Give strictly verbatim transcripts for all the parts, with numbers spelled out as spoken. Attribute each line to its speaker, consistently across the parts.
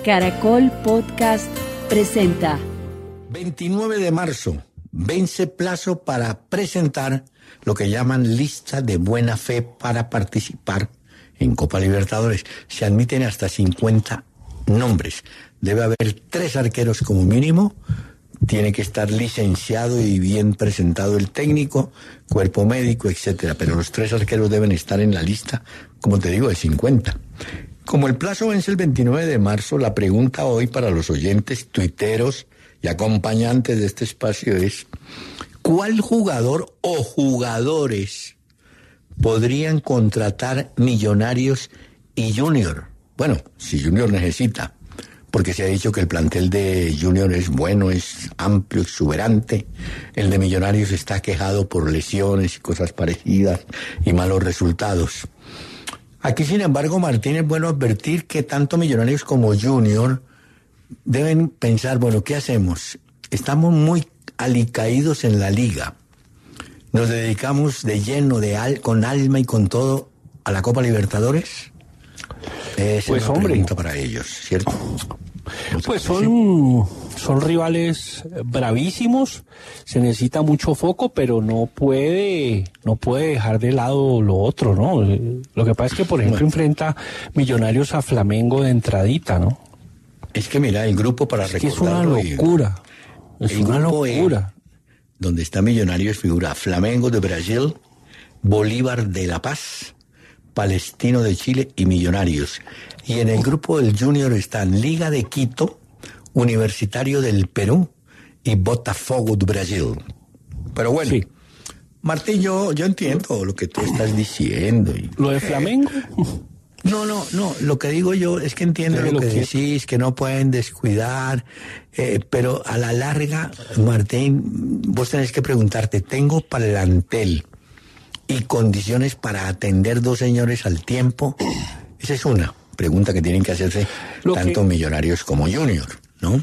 Speaker 1: Caracol Podcast presenta.
Speaker 2: veintinueve de marzo, vence plazo para presentar lo que llaman lista de buena fe para participar en Copa Libertadores. Se admiten hasta cincuenta nombres. Debe haber tres arqueros como mínimo. Tiene que estar licenciado y bien presentado el técnico, cuerpo médico, etcétera. Pero los tres arqueros deben estar en la lista, como te digo, de cincuenta. Como el plazo vence el veintinueve de marzo, la pregunta hoy para los oyentes, tuiteros y acompañantes de este espacio es: ¿cuál jugador o jugadores podrían contratar Millonarios y Junior? Bueno, si Junior necesita, porque se ha dicho que el plantel de Junior es bueno, es amplio, exuberante. El de Millonarios está quejado por lesiones y cosas parecidas y malos resultados. Aquí, sin embargo, Martín, es bueno advertir que tanto Millonarios como Junior deben pensar, bueno, ¿qué hacemos? Estamos muy alicaídos en la liga. Nos dedicamos de lleno, de al, con alma y con todo a la Copa Libertadores. Esa
Speaker 3: pues
Speaker 2: es una
Speaker 3: hombre,
Speaker 2: pregunta para ellos, ¿cierto?
Speaker 3: Pues son, son rivales bravísimos, se necesita mucho foco, pero no puede, no puede dejar de lado lo otro, ¿no? Lo que pasa es que, por ejemplo, enfrenta Millonarios a Flamengo de entradita, ¿no?
Speaker 2: Es que mira, el grupo para
Speaker 3: es que
Speaker 2: recordarlo...
Speaker 3: es una locura, es una locura.
Speaker 2: E, donde está Millonarios figura Flamengo de Brasil, Bolívar de La Paz, Palestino de Chile y Millonarios. Y en el grupo del Junior están Liga de Quito, Universitario del Perú y Botafogo de Brasil. Pero bueno, sí. Martín, yo, yo entiendo lo que tú estás diciendo. Y,
Speaker 3: ¿Lo de Flamengo?
Speaker 2: No, no, no. Lo que digo yo es que entiendo lo, lo que, que decís, que no pueden descuidar, eh, pero a la larga, Martín, vos tenés que preguntarte, ¿tengo plantel y condiciones para atender dos señores al tiempo? Esa es una pregunta que tienen que hacerse lo tanto que, Millonarios como Junior, ¿no?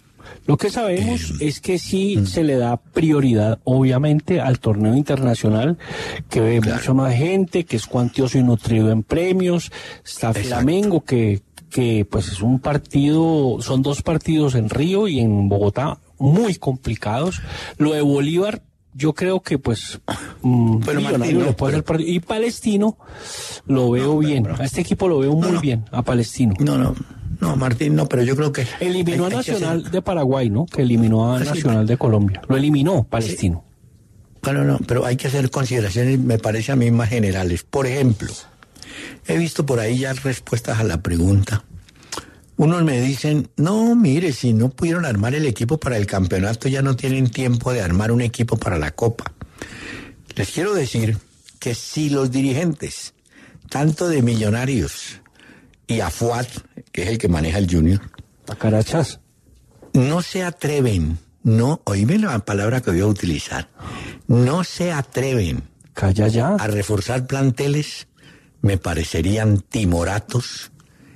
Speaker 3: Lo que sabemos eh, es que sí mm. se le da prioridad, obviamente, al torneo internacional, que ve claro. mucha más gente, que es cuantioso y nutrido en premios. Está Exacto. Flamengo, que, que pues es un partido, son dos partidos en Río y en Bogotá muy complicados. Lo de Bolívar, yo creo que pues mmm,
Speaker 2: bueno, Martín, no,
Speaker 3: puede pero... ser y Palestino lo veo no, bien, pero... a este equipo lo veo muy no, no. bien, a Palestino.
Speaker 2: No, no, no, Martín, no, pero yo creo que...
Speaker 3: Eliminó hay, a Nacional hacer... de Paraguay, ¿no? Que eliminó a sí, Nacional de Colombia, lo eliminó Palestino.
Speaker 2: Sí. Bueno, no, pero hay que hacer consideraciones, me parece a mí, más generales. Por ejemplo, he visto por ahí ya respuestas a la pregunta. Unos me dicen, no, mire, si no pudieron armar el equipo para el campeonato, ya no tienen tiempo de armar un equipo para la Copa. Les quiero decir que si los dirigentes, tanto de Millonarios y Afuat, que es el que maneja el Junior,
Speaker 3: a Carachas,
Speaker 2: no se atreven, no, oíme la palabra que voy a utilizar, no se atreven
Speaker 3: Calla ya.
Speaker 2: a reforzar planteles, me parecerían timoratos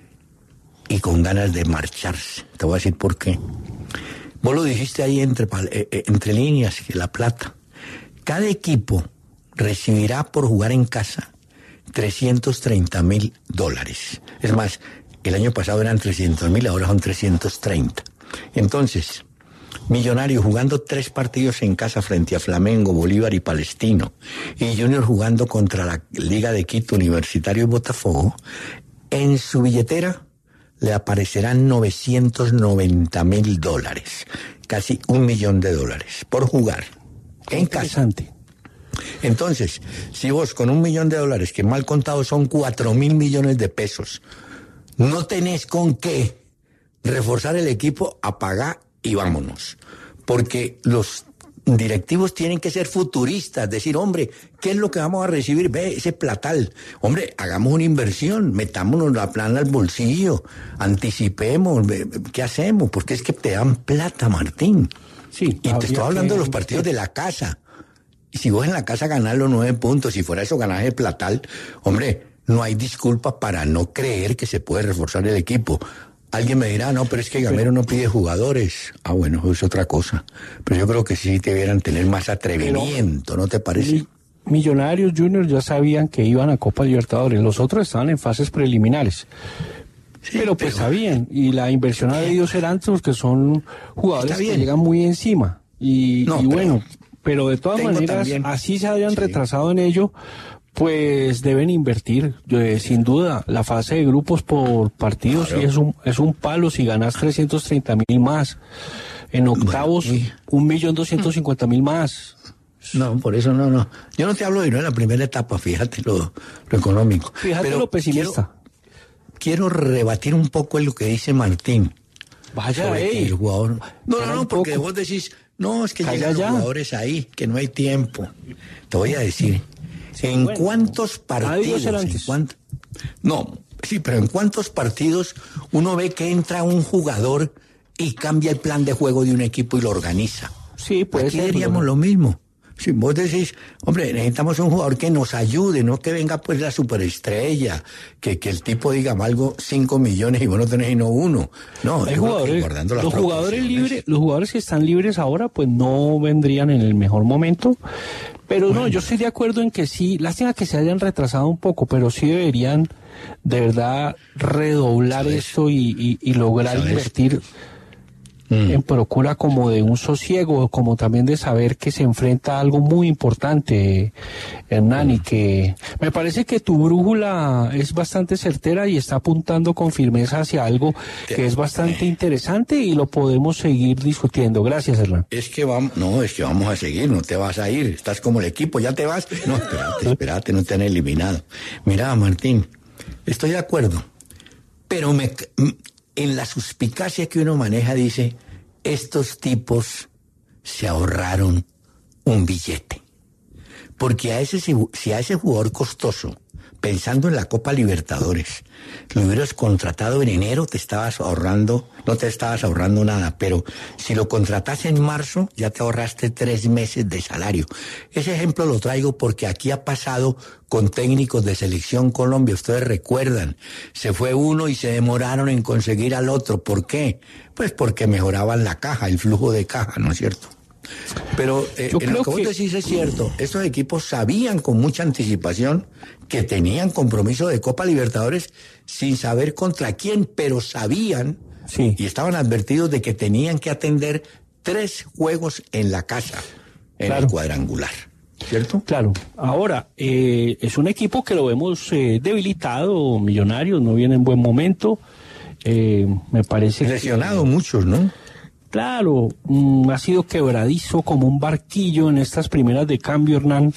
Speaker 2: y con ganas de marcharse. Te voy a decir por qué. Vos lo dijiste ahí entre, eh, entre líneas, que la plata. Cada equipo recibirá por jugar en casa trescientos treinta mil dólares. Es más, el año pasado eran trescientos mil, ahora son trescientos treinta. Entonces, Millonarios jugando tres partidos en casa frente a Flamengo, Bolívar y Palestino, y Junior jugando contra la Liga de Quito, Universitario y Botafogo, en su billetera le aparecerán novecientos noventa mil dólares, casi un millón de dólares, por jugar en casa. Entonces, si vos con un millón de dólares, que mal contado son cuatro mil millones de pesos, no tenés con qué reforzar el equipo, apaga y vámonos. Porque los directivos tienen que ser futuristas, decir, hombre, ¿qué es lo que vamos a recibir? Ve, ese platal. Hombre, hagamos una inversión, metámonos la plana al bolsillo, anticipemos, ¿qué hacemos? Porque es que te dan plata, Martín.
Speaker 3: Sí.
Speaker 2: Y te estoy hablando que... de los partidos de la casa. Y si vos en la casa ganás los nueve puntos, si fuera eso ganás el platal, hombre, no hay disculpa para no creer que se puede reforzar el equipo. Alguien me dirá, no, pero es que Gamero no pide jugadores. Ah, bueno, eso es otra cosa. Pero yo creo que sí debieran tener más atrevimiento, ¿no te parece?
Speaker 3: Millonarios Junior ya sabían que iban a Copa Libertadores. Los otros estaban en fases preliminares.
Speaker 2: Sí,
Speaker 3: pero pues pero, está bien, y la inversión ha debido ser antes porque son jugadores que llegan muy encima, y, no, y bueno, pero, pero de todas maneras, también, así se hayan sí. retrasado en ello, pues deben invertir, eh, sin duda. La fase de grupos por partidos claro. sí es un, es un palo si ganas trescientos treinta mil más. En octavos, bueno, y... un millón doscientos cincuenta mil más.
Speaker 2: No, por eso no, no. Yo no te hablo de no en la primera etapa, fíjate lo, lo económico.
Speaker 3: Fíjate Pero lo pesimista.
Speaker 2: Quiero, quiero rebatir un poco en lo que dice Martín.
Speaker 3: Vaya, ey.
Speaker 2: El jugador... No, no, no, porque vos decís, no, es que Calla llegan ya. los jugadores ahí, que no hay tiempo. Te voy a decir... ¿En bueno, cuántos partidos? ¿En cuánto? No, sí, pero ¿en cuántos partidos uno ve que entra un jugador y cambia el plan de juego de un equipo y lo organiza?
Speaker 3: Sí, pues.
Speaker 2: Aquí diríamos lo mismo. Si vos decís, hombre, necesitamos un jugador que nos ayude, no que venga pues la superestrella, que, que el tipo diga algo cinco millones y vos no tenés sino uno. No,
Speaker 3: hay jugadores, guardando las los jugadores libres, los jugadores que están libres ahora, pues no vendrían en el mejor momento. Pero bueno. no, yo estoy de acuerdo en que sí, lástima que se hayan retrasado un poco, pero sí deberían de verdad redoblar ¿Sabes? esto y, y, y lograr ¿Sabes? invertir mm. en procura como de un sosiego, como también de saber que se enfrenta a algo muy importante, Hernán, mm. y que me parece que tu brújula es bastante certera y está apuntando con firmeza hacia algo que es bastante interesante y lo podemos seguir discutiendo. Gracias, Hernán.
Speaker 2: Es que vamos, no, es que vamos a seguir, no te vas a ir, estás como el equipo, ya te vas. No, espérate, espérate, no te han eliminado. Mira, Martín, estoy de acuerdo, pero me... en la suspicacia que uno maneja dice, estos tipos se ahorraron un billete. Porque a ese, si a ese jugador costoso, pensando en la Copa Libertadores, lo hubieras contratado en enero, te estabas ahorrando, no te estabas ahorrando nada, pero si lo contratas en marzo, ya te ahorraste tres meses de salario. Ese ejemplo lo traigo porque aquí ha pasado con técnicos de Selección Colombia, ustedes recuerdan, se fue uno y se demoraron en conseguir al otro. ¿Por qué? Pues porque mejoraban la caja, el flujo de caja, ¿no es cierto? Pero eh, en lo que vos decís es cierto, estos equipos sabían con mucha anticipación que tenían compromiso de Copa Libertadores sin saber contra quién, pero sabían sí. y estaban advertidos de que tenían que atender tres juegos en la casa, en claro. el cuadrangular. ¿Cierto?
Speaker 3: Claro. Ahora, eh, es un equipo que lo vemos eh, debilitado, Millonarios, no viene en buen momento. Eh, me parece
Speaker 2: lesionado
Speaker 3: que,
Speaker 2: muchos, ¿no?
Speaker 3: Claro, mm, ha sido quebradizo como un barquillo en estas primeras de cambio, Hernán,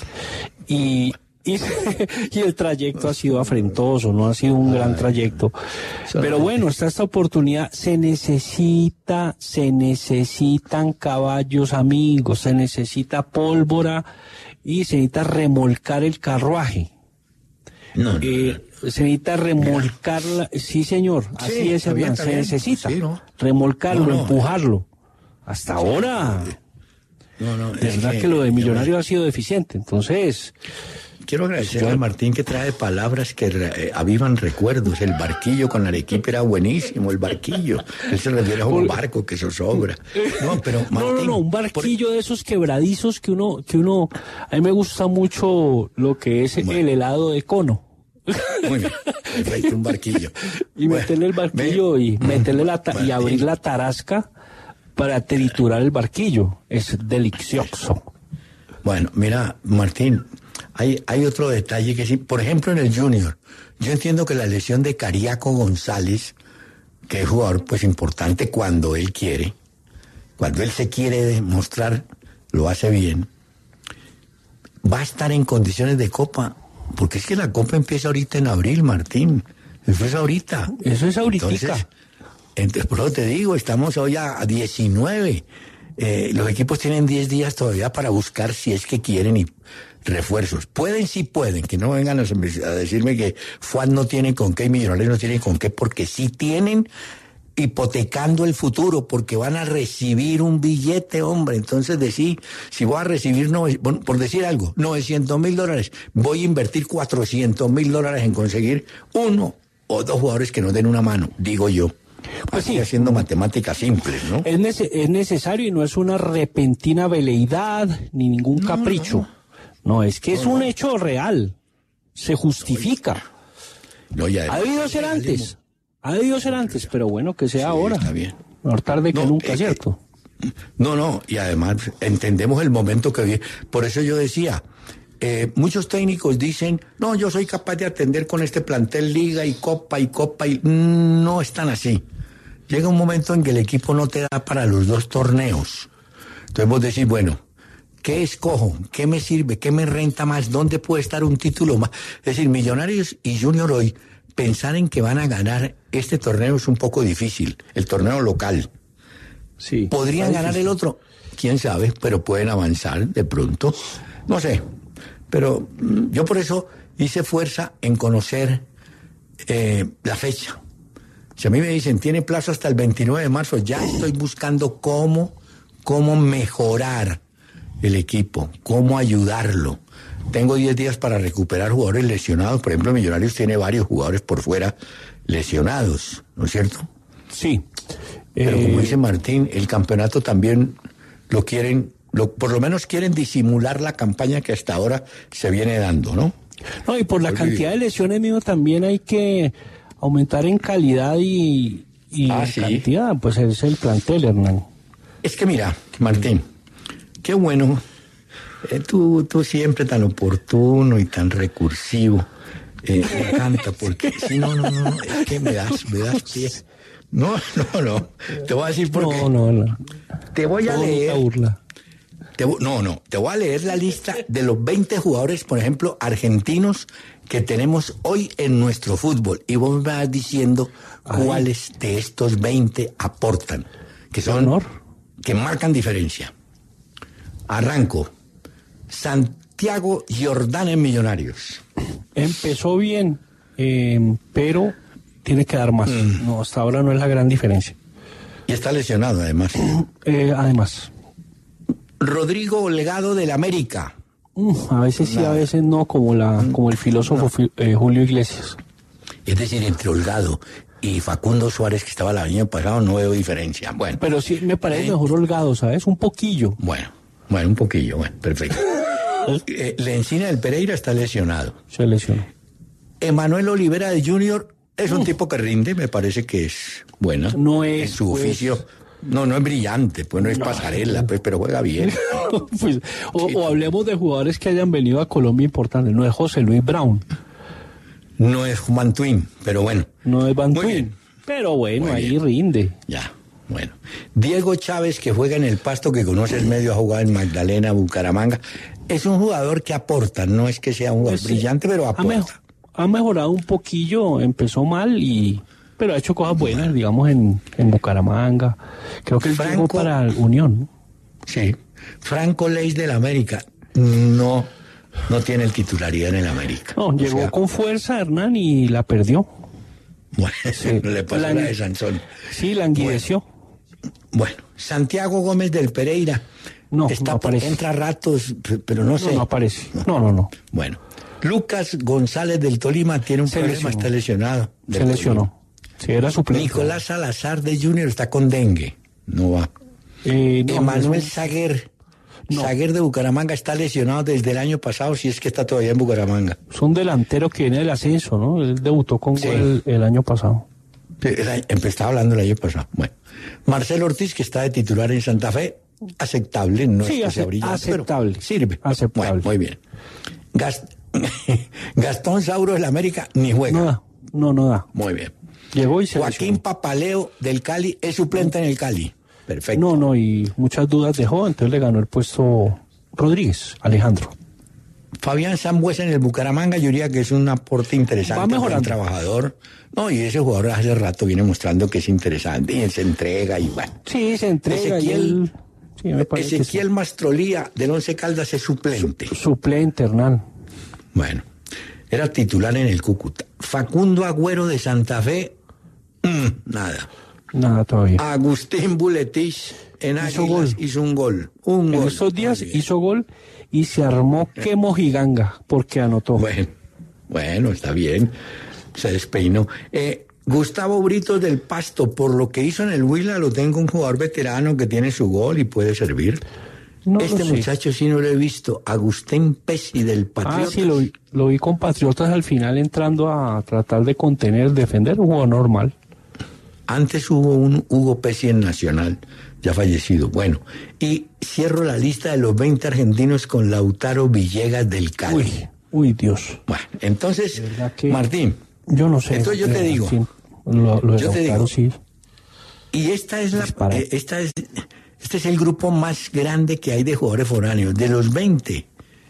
Speaker 3: y, y, y el trayecto ha sido afrentoso, no ha sido un gran trayecto. Pero bueno, está esta oportunidad, se necesita, se necesitan caballos amigos, se necesita pólvora y se necesita remolcar el carruaje.
Speaker 2: No, no,
Speaker 3: eh, se necesita remolcarla, sí señor, así sí, es, Hernán, se necesita sí, ¿no? remolcarlo, no, no, empujarlo. Hasta sí, ahora, no, no, de verdad que, que lo de Millonario ha sido deficiente, entonces...
Speaker 2: Quiero agradecerle yo... a Martín que trae palabras que eh, avivan recuerdos. El barquillo con Arequipa era buenísimo, el barquillo. Él se refiere a un barco que zozobra. No, pero Martín,
Speaker 3: no, no, no, un barquillo por... de esos quebradizos que uno, que uno, a mí me gusta mucho lo que es bueno. el helado de cono.
Speaker 2: Muy bien, perfecto, un barquillo.
Speaker 3: Y bueno, meterle el barquillo me... y meterle la ta... y abrir la tarasca para triturar el barquillo. Es delicioso.
Speaker 2: Bueno, mira, Martín, hay, hay otro detalle que sí, por ejemplo en el Junior, yo entiendo que la lesión de Cariaco González, que es jugador pues importante cuando él quiere, cuando él se quiere demostrar, lo hace bien, va a estar en condiciones de Copa, porque es que la Copa empieza ahorita en abril, Martín, eso es ahorita.
Speaker 3: Eso es ahorita.
Speaker 2: Entonces, entonces, por eso te digo, estamos hoy a, a diecinueve, eh, los equipos tienen diez días todavía para buscar si es que quieren y refuerzos. Pueden, sí pueden, que no vengan a decirme que F U A D no tiene con qué y Millonarios no tienen con qué, porque sí tienen, hipotecando el futuro, porque van a recibir un billete, hombre. Entonces decir, si voy a recibir, no, por decir algo, novecientos mil dólares, voy a invertir cuatrocientos mil dólares en conseguir uno o dos jugadores que nos den una mano, digo yo. Pues sí, haciendo matemáticas simples, ¿no?
Speaker 3: Es, nece- es necesario y no es una repentina veleidad ni ningún no, capricho. No, no es que no, es un no. hecho real. Se justifica.
Speaker 2: No, ya,
Speaker 3: ¿Ha debido ser antes? Ha debido ser antes, pero bueno, que sea
Speaker 2: Sí,
Speaker 3: ahora.
Speaker 2: está bien.
Speaker 3: Mejor tarde que
Speaker 2: No,
Speaker 3: nunca,
Speaker 2: eh,
Speaker 3: ¿cierto?
Speaker 2: No, no, y además entendemos el momento que vive. Por eso yo decía, eh, muchos técnicos dicen, no, yo soy capaz de atender con este plantel liga y copa y copa, y no están así. Llega un momento en que el equipo no te da para los dos torneos. Entonces vos decís, bueno, ¿qué escojo? ¿Qué me sirve? ¿Qué me renta más? ¿Dónde puede estar un título más? Es decir, Millonarios y Junior hoy, pensar en que van a ganar este torneo es un poco difícil, el torneo local.
Speaker 3: Sí.
Speaker 2: ¿Podrían ganar el otro? Quién sabe, pero pueden avanzar de pronto. No sé, pero mm, yo por eso hice fuerza en conocer eh, la fecha. Si a mí me dicen, tiene plazo hasta el veintinueve de marzo, ya estoy buscando cómo, cómo mejorar el equipo, cómo ayudarlo. Tengo diez días para recuperar jugadores lesionados. Por ejemplo, Millonarios tiene varios jugadores por fuera lesionados, ¿no es cierto?
Speaker 3: Sí.
Speaker 2: Pero
Speaker 3: Eh,
Speaker 2: como dice Martín, el campeonato también lo quieren, lo, por lo menos quieren disimular la campaña que hasta ahora se viene dando, ¿no?
Speaker 3: No, y por la cantidad de lesiones mismo también hay que aumentar en calidad y, y
Speaker 2: Ah,
Speaker 3: en
Speaker 2: sí.
Speaker 3: cantidad, pues es el plantel, Hernán.
Speaker 2: Es que mira, Martín, qué bueno, eh, tú, tú siempre tan oportuno y tan recursivo, eh, me encanta, porque si no, no, no, no, es que me das, me das pie. No, no, no, te voy a decir por qué.
Speaker 3: No, no, no.
Speaker 2: Te voy a
Speaker 3: No,
Speaker 2: leer.
Speaker 3: nunca burla.
Speaker 2: Te vo- no, no, te voy a leer la lista de los veinte jugadores, por ejemplo, argentinos que tenemos hoy en nuestro fútbol. Y vos me vas diciendo
Speaker 3: Ay.
Speaker 2: cuáles de estos veinte aportan, que son,
Speaker 3: honor.
Speaker 2: que marcan diferencia. Arranco. Santiago Jordán en Millonarios.
Speaker 3: Empezó bien, eh, pero tiene que dar más.
Speaker 2: Mm.
Speaker 3: No, hasta ahora no es la gran diferencia.
Speaker 2: Y está lesionado, además.
Speaker 3: Eh, además,
Speaker 2: Rodrigo Legado del América.
Speaker 3: mm, a veces sí, a veces no, como la, como el filósofo Fi- eh, Julio Iglesias.
Speaker 2: Es decir, entre Holgado y Facundo Suárez, que estaba el año pasado, no veo diferencia. Bueno.
Speaker 3: Pero sí me parece mejor Holgado, ¿sabes? Un poquillo.
Speaker 2: Bueno, bueno, un poquillo, bueno, perfecto. eh, Lencina del Pereira está lesionado.
Speaker 3: Se lesionó.
Speaker 2: Emanuel Olivera de Junior es un tipo que rinde, me parece que es bueno.
Speaker 3: No es,
Speaker 2: En su
Speaker 3: pues-
Speaker 2: oficio, no, no es brillante, pues no es pasarela, pues, pero juega bien.
Speaker 3: Pues, o, o hablemos de jugadores que hayan venido a Colombia importantes. No es José Luis Brown,
Speaker 2: No es Juan Twin, pero bueno.
Speaker 3: no es Van
Speaker 2: Muy
Speaker 3: Twin.
Speaker 2: bien.
Speaker 3: Pero bueno,
Speaker 2: Muy
Speaker 3: ahí
Speaker 2: bien.
Speaker 3: rinde.
Speaker 2: Ya, bueno. Diego Chávez, que juega en el Pasto, que conoce el medio, ha jugado en Magdalena, Bucaramanga. Es un jugador que aporta, no es que sea un jugador
Speaker 3: Pues,
Speaker 2: brillante, pero
Speaker 3: ha, mejo-
Speaker 2: aporta.
Speaker 3: ha mejorado un poquillo, empezó mal y pero ha hecho cosas buenas, digamos en, en Bucaramanga. Creo que él llegó
Speaker 2: Franco-
Speaker 3: para el Unión, ¿no?
Speaker 2: Sí. Franco Leis del América no, no tiene el titularidad en el América.
Speaker 3: No,
Speaker 2: O
Speaker 3: llegó
Speaker 2: sea,
Speaker 3: con fuerza Hernán y la perdió.
Speaker 2: Bueno,
Speaker 3: Sí.
Speaker 2: le pasó
Speaker 3: La-
Speaker 2: la de Sansón.
Speaker 3: Sí, languideció.
Speaker 2: Bueno, Santiago Gómez del Pereira.
Speaker 3: No,
Speaker 2: Está
Speaker 3: no
Speaker 2: por-
Speaker 3: aparece.
Speaker 2: entra a ratos, p- pero no
Speaker 3: No,
Speaker 2: sé.
Speaker 3: no aparece. No, no, no.
Speaker 2: Bueno, Lucas González del Tolima tiene un
Speaker 3: Se
Speaker 2: problema,
Speaker 3: lesionó.
Speaker 2: está lesionado.
Speaker 3: Se
Speaker 2: Del
Speaker 3: lesionó. Sí, era
Speaker 2: Tolima.
Speaker 3: suplente.
Speaker 2: Nicolás Salazar de Junior está con dengue. No va.
Speaker 3: Eh, no,
Speaker 2: Emanuel
Speaker 3: eso-
Speaker 2: Saguer.
Speaker 3: No.
Speaker 2: Saguer de Bucaramanga está lesionado desde el año pasado, si es que está todavía en Bucaramanga.
Speaker 3: es un delantero que viene del ascenso, ¿no? Él debutó con
Speaker 2: Sí.
Speaker 3: gol el, el año pasado.
Speaker 2: Sí, el año- empe- Estaba hablando el año pasado. Bueno, Marcelo Ortiz, que está de titular en Santa Fe, aceptable, no
Speaker 3: Sí,
Speaker 2: es que sea
Speaker 3: ace-
Speaker 2: brillante, pero
Speaker 3: aceptable.
Speaker 2: sirve.
Speaker 3: Aceptable.
Speaker 2: Bueno, muy bien. Gas- Gastón Sauro del América ni juega.
Speaker 3: No da, no, no da.
Speaker 2: Muy bien.
Speaker 3: Llegó y se
Speaker 2: Joaquín
Speaker 3: lesionó.
Speaker 2: Papaleo del Cali es suplente en el Cali. Perfecto.
Speaker 3: No, no, y muchas dudas dejó, entonces le ganó el puesto Rodríguez, Alejandro.
Speaker 2: Fabián Sambuesa en el Bucaramanga, yo diría que es un aporte interesante.
Speaker 3: Va mejorando.
Speaker 2: Un trabajador. No, y ese jugador hace rato viene mostrando que es interesante y él se entrega y bueno.
Speaker 3: Sí, se entrega. y
Speaker 2: Ezequiel-
Speaker 3: él- sí, me parece que
Speaker 2: Ezequiel Mastrolía del Once Caldas es suplente.
Speaker 3: sí. Suplente, Hernán.
Speaker 2: Bueno, era titular en el Cúcuta. Facundo Agüero de Santa Fe, mm, nada.
Speaker 3: Nada todavía.
Speaker 2: Agustín Buletich en
Speaker 3: Hizo
Speaker 2: Águilas
Speaker 3: gol.
Speaker 2: hizo un gol. Un
Speaker 3: en
Speaker 2: gol.
Speaker 3: estos días
Speaker 2: Muy bien.
Speaker 3: hizo gol y se armó que mojiganga porque anotó.
Speaker 2: Bueno, bueno, está bien. Se despeinó. Eh, Gustavo Britos del Pasto, por lo que hizo en el Huila, lo tengo un jugador veterano que tiene su gol y puede servir.
Speaker 3: No lo
Speaker 2: este
Speaker 3: sé.
Speaker 2: muchacho sí no lo he visto. Agustín Pesi del
Speaker 3: Ah,
Speaker 2: Patriotas.
Speaker 3: sí, lo, vi- lo vi con Patriotas al final entrando a tratar de contener, defender, un juego normal.
Speaker 2: Antes hubo un Hugo Pesci en Nacional, ya fallecido. Bueno, y cierro la lista de los veinte argentinos con Lautaro Villegas del Cali.
Speaker 3: Uy, uy, Dios.
Speaker 2: Bueno, entonces,
Speaker 3: que,
Speaker 2: Martín.
Speaker 3: Yo no sé.
Speaker 2: Entonces yo te digo.
Speaker 3: Sí, lo, lo
Speaker 2: yo te
Speaker 3: Lautaro,
Speaker 2: digo.
Speaker 3: Sí.
Speaker 2: Y esta es la, eh, esta es, este es el grupo más grande que hay de jugadores foráneos. De los veinte,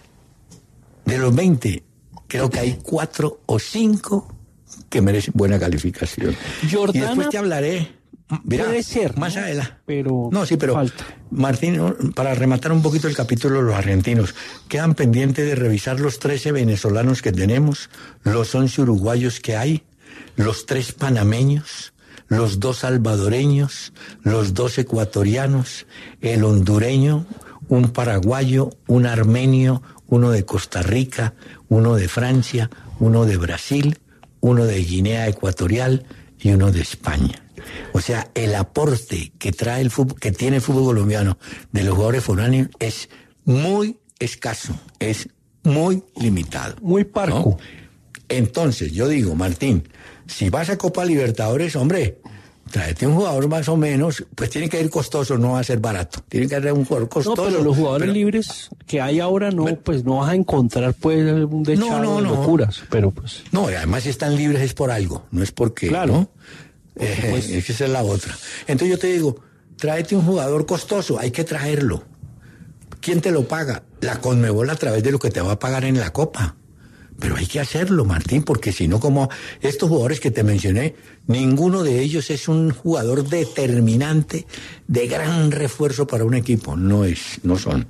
Speaker 2: de los veinte, creo que hay cuatro o cinco que merecen buena calificación.
Speaker 3: Jordana,
Speaker 2: y después te hablaré. Mira,
Speaker 3: puede ser,
Speaker 2: más
Speaker 3: ¿no?
Speaker 2: adelante.
Speaker 3: Pero
Speaker 2: no, sí, pero
Speaker 3: falta.
Speaker 2: Martín, para rematar un poquito el capítulo de los argentinos, quedan pendientes de revisar los trece venezolanos que tenemos, los once uruguayos que hay, los tres panameños, los dos salvadoreños, los dos ecuatorianos, el hondureño, un paraguayo, un armenio, uno de Costa Rica, uno de Francia, uno de Brasil, uno de Guinea Ecuatorial y uno de España. O sea, el aporte que trae el fútbol, que tiene el fútbol colombiano de los jugadores foráneos es muy escaso, es muy limitado.
Speaker 3: Muy parco.
Speaker 2: ¿No? Entonces, yo digo, Martín, si vas a Copa Libertadores, hombre, tráete un jugador más o menos, pues tiene que ir costoso, no va a ser barato. Tiene que ser un jugador costoso.
Speaker 3: No, pero los jugadores
Speaker 2: pero,
Speaker 3: libres que hay ahora no, pero, pues no vas a encontrar pues un dechado
Speaker 2: no, no,
Speaker 3: de
Speaker 2: no.
Speaker 3: locuras, pero pues.
Speaker 2: No, y además si están libres es por algo, no es porque,
Speaker 3: claro.
Speaker 2: ¿no? Eh, pues, es que esa es la otra. Entonces yo te digo, tráete un jugador costoso, hay que traerlo. ¿Quién te lo paga? La Conmebol a través de lo que te va a pagar en la Copa. Pero hay que hacerlo, Martín, porque si no, como estos jugadores que te mencioné, ninguno de ellos es un jugador determinante, de gran refuerzo para un equipo. No es, no son.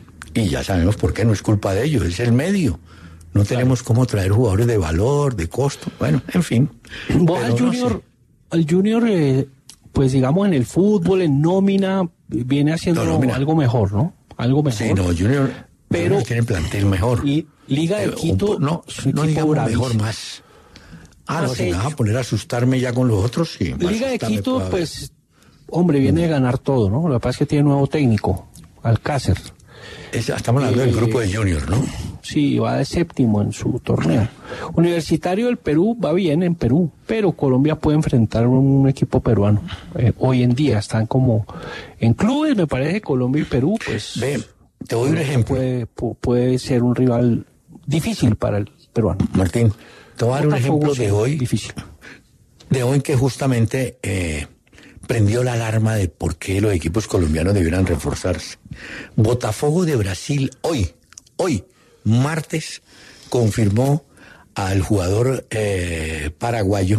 Speaker 2: Y ya sabemos por qué, no es culpa de ellos, es el medio. No tenemos claro. cómo traer jugadores de valor, de costo. Bueno, en fin.
Speaker 3: Vos al Junior, no sé. al Junior eh, pues digamos en el fútbol, en nómina, viene haciendo no, nómina. algo mejor, ¿no? Algo mejor.
Speaker 2: Sí, no, Junior, pero Junior tiene plantel mejor.
Speaker 3: Y Liga de Quito,
Speaker 2: eh, no, no digamos mejor más. Ah, no, si me vas a poner a asustarme ya con los otros, sí.
Speaker 3: Liga de Quito, pues, hombre, viene de ganar todo, ¿no? Lo que pasa es que tiene nuevo técnico, Alcácer.
Speaker 2: Es, estamos hablando eh, del grupo de Junior, ¿no?
Speaker 3: Sí, va de séptimo en su torneo. Universitario del Perú va bien en Perú, pero Colombia puede enfrentar un equipo peruano. Eh, hoy en día están como en clubes, me parece, Colombia y Perú, pues...
Speaker 2: Ve, te doy un ejemplo.
Speaker 3: Puede, puede ser un rival difícil para el peruano.
Speaker 2: Martín, te voy a dar un ejemplo de hoy.
Speaker 3: Difícil.
Speaker 2: De hoy que justamente eh, prendió la alarma de por qué los equipos colombianos debieran reforzarse. Botafogo de Brasil hoy, hoy, martes, confirmó al jugador eh, paraguayo.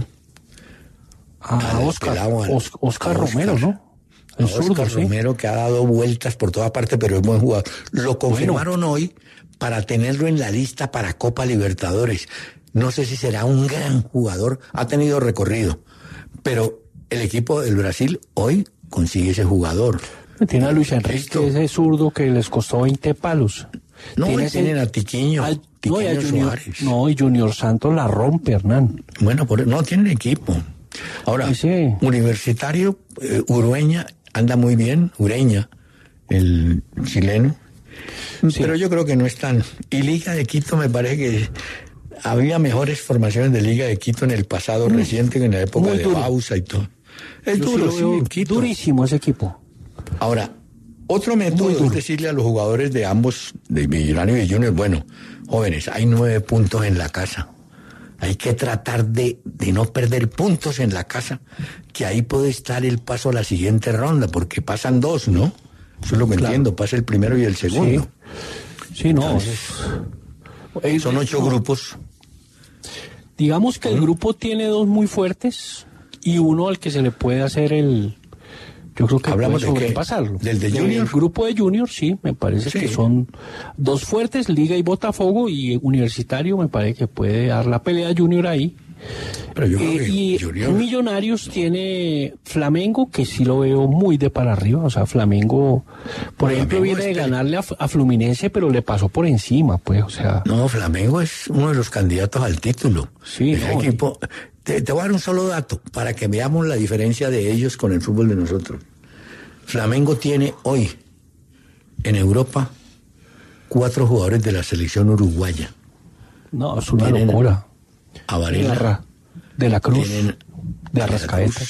Speaker 3: Ah, Oscar, pelado, al, Oscar, Oscar Romero, Oscar, ¿no?
Speaker 2: El Oscar zurdo, Romero, ¿sí? Que ha dado vueltas por toda parte, pero es buen jugador. Lo confirmaron bueno. hoy para tenerlo en la lista para Copa Libertadores. No sé si será un gran jugador, ha tenido recorrido, pero el equipo del Brasil hoy consigue ese jugador.
Speaker 3: Tiene a Luis Enrique, ese zurdo que les costó veinte palos.
Speaker 2: No, y tienen a Tiquiño,
Speaker 3: al,
Speaker 2: Tiquiño
Speaker 3: no, y a Junior,
Speaker 2: Suárez.
Speaker 3: No, y Junior Santos la rompe, Hernán.
Speaker 2: Bueno, por, no, tienen equipo. Ahora, sí. Universitario, eh, Urueña, anda muy bien, Ureña, el chileno. Sí. Pero yo creo que no están. Y Liga de Quito me parece que había mejores formaciones de Liga de Quito en el pasado mm. reciente que en la época muy de duro. Bausa y todo. Es
Speaker 3: yo
Speaker 2: duro,
Speaker 3: sí,
Speaker 2: sí, en Quito.
Speaker 3: Durísimo ese equipo.
Speaker 2: Ahora, otro método es decirle a los jugadores de ambos, de Millonarios y Junior, bueno, jóvenes, hay nueve puntos en la casa. Hay que tratar de, de no perder puntos en la casa, que ahí puede estar el paso a la siguiente ronda, porque pasan dos, ¿no? Eso es lo que claro. entiendo, pasa el primero y el segundo.
Speaker 3: Sí, sí no.
Speaker 2: Entonces, son ocho no. grupos.
Speaker 3: Digamos que ¿Mm? el grupo tiene dos muy fuertes y uno al que se le puede hacer el... Yo creo que
Speaker 2: hablamos
Speaker 3: puede sobrepasarlo.
Speaker 2: ¿Del de Junior?
Speaker 3: El grupo de Junior, sí, me parece sí. que son dos fuertes, Liga y Botafogo, y Universitario me parece que puede dar la pelea a Junior ahí.
Speaker 2: Pero yo creo
Speaker 3: eh,
Speaker 2: que
Speaker 3: y
Speaker 2: Junior...
Speaker 3: Millonarios tiene Flamengo, que sí lo veo muy de para arriba. O sea, Flamengo, por Flamengo ejemplo, viene este... de ganarle a, a Fluminense, pero le pasó por encima, pues, o sea...
Speaker 2: No, Flamengo es uno de los candidatos al título.
Speaker 3: Sí,
Speaker 2: Ese
Speaker 3: no,
Speaker 2: equipo... Te, te voy a dar un solo dato para que veamos la diferencia de ellos con el fútbol de nosotros. Flamengo tiene hoy en Europa cuatro jugadores de la selección uruguaya.
Speaker 3: No, es una tienen locura.
Speaker 2: A Varela,
Speaker 3: de la Cruz, de Arrascaeta,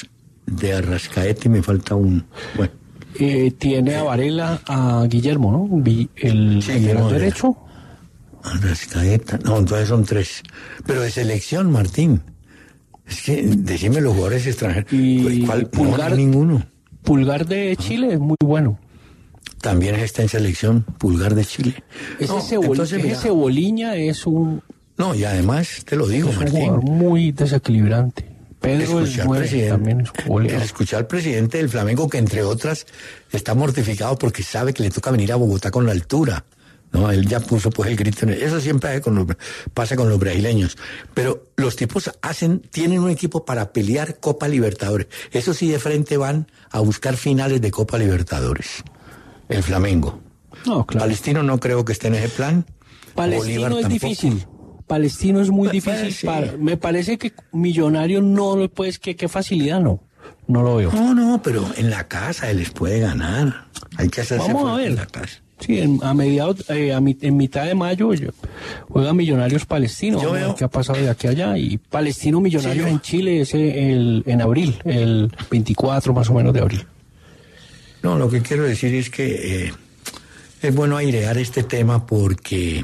Speaker 2: de Arrascaeta y me falta un... Bueno.
Speaker 3: Eh, tiene a Varela, a Guillermo, ¿no? El
Speaker 2: sí,
Speaker 3: lateral derecho.
Speaker 2: Arrascaeta, no, entonces son tres. Pero de selección, Martín. Es que, decime los jugadores extranjeros.
Speaker 3: Y
Speaker 2: ¿Cuál?
Speaker 3: Pulgar,
Speaker 2: no, ninguno.
Speaker 3: Pulgar de Chile es muy bueno.
Speaker 2: También está en selección, Pulgar de Chile.
Speaker 3: Ese,
Speaker 2: no,
Speaker 3: Cebol,
Speaker 2: entonces,
Speaker 3: ese
Speaker 2: mira,
Speaker 3: Ceboliña es un...
Speaker 2: No, y además, te lo digo,
Speaker 3: es un
Speaker 2: Martín.
Speaker 3: jugador muy desequilibrante. Pedro el nueve también es goleador.
Speaker 2: Escuchar al presidente del Flamengo, que entre otras está mortificado porque sabe que le toca venir a Bogotá con la altura. No, él ya puso pues el grito. Eso siempre con los, pasa con los brasileños. Pero los tipos hacen, tienen un equipo para pelear Copa Libertadores. Eso sí, de frente van a buscar finales de Copa Libertadores. El Flamengo.
Speaker 3: No, claro.
Speaker 2: Palestino no creo que esté en ese plan.
Speaker 3: Palestino
Speaker 2: Bolívar
Speaker 3: es
Speaker 2: tampoco.
Speaker 3: Difícil. Palestino es muy
Speaker 2: Pues,
Speaker 3: difícil.
Speaker 2: sí.
Speaker 3: Para, me parece que Millonario no lo puedes, que qué facilidad no. No lo veo.
Speaker 2: No, no, pero en la casa él les puede ganar. Hay que hacerse
Speaker 3: Vamos a
Speaker 2: fuerte
Speaker 3: ver.
Speaker 2: en la casa.
Speaker 3: Sí, en, a mediados, eh, a mi, en mitad de mayo yo, juega Millonarios Palestino.
Speaker 2: Yo
Speaker 3: Vamos a ver
Speaker 2: veo-
Speaker 3: qué ha pasado de aquí a allá. Y Palestino Millonarios
Speaker 2: Sí, yo-
Speaker 3: en Chile es el, en abril, el veinticuatro más o menos de abril.
Speaker 2: No, lo que quiero decir es que eh, es bueno airear este tema porque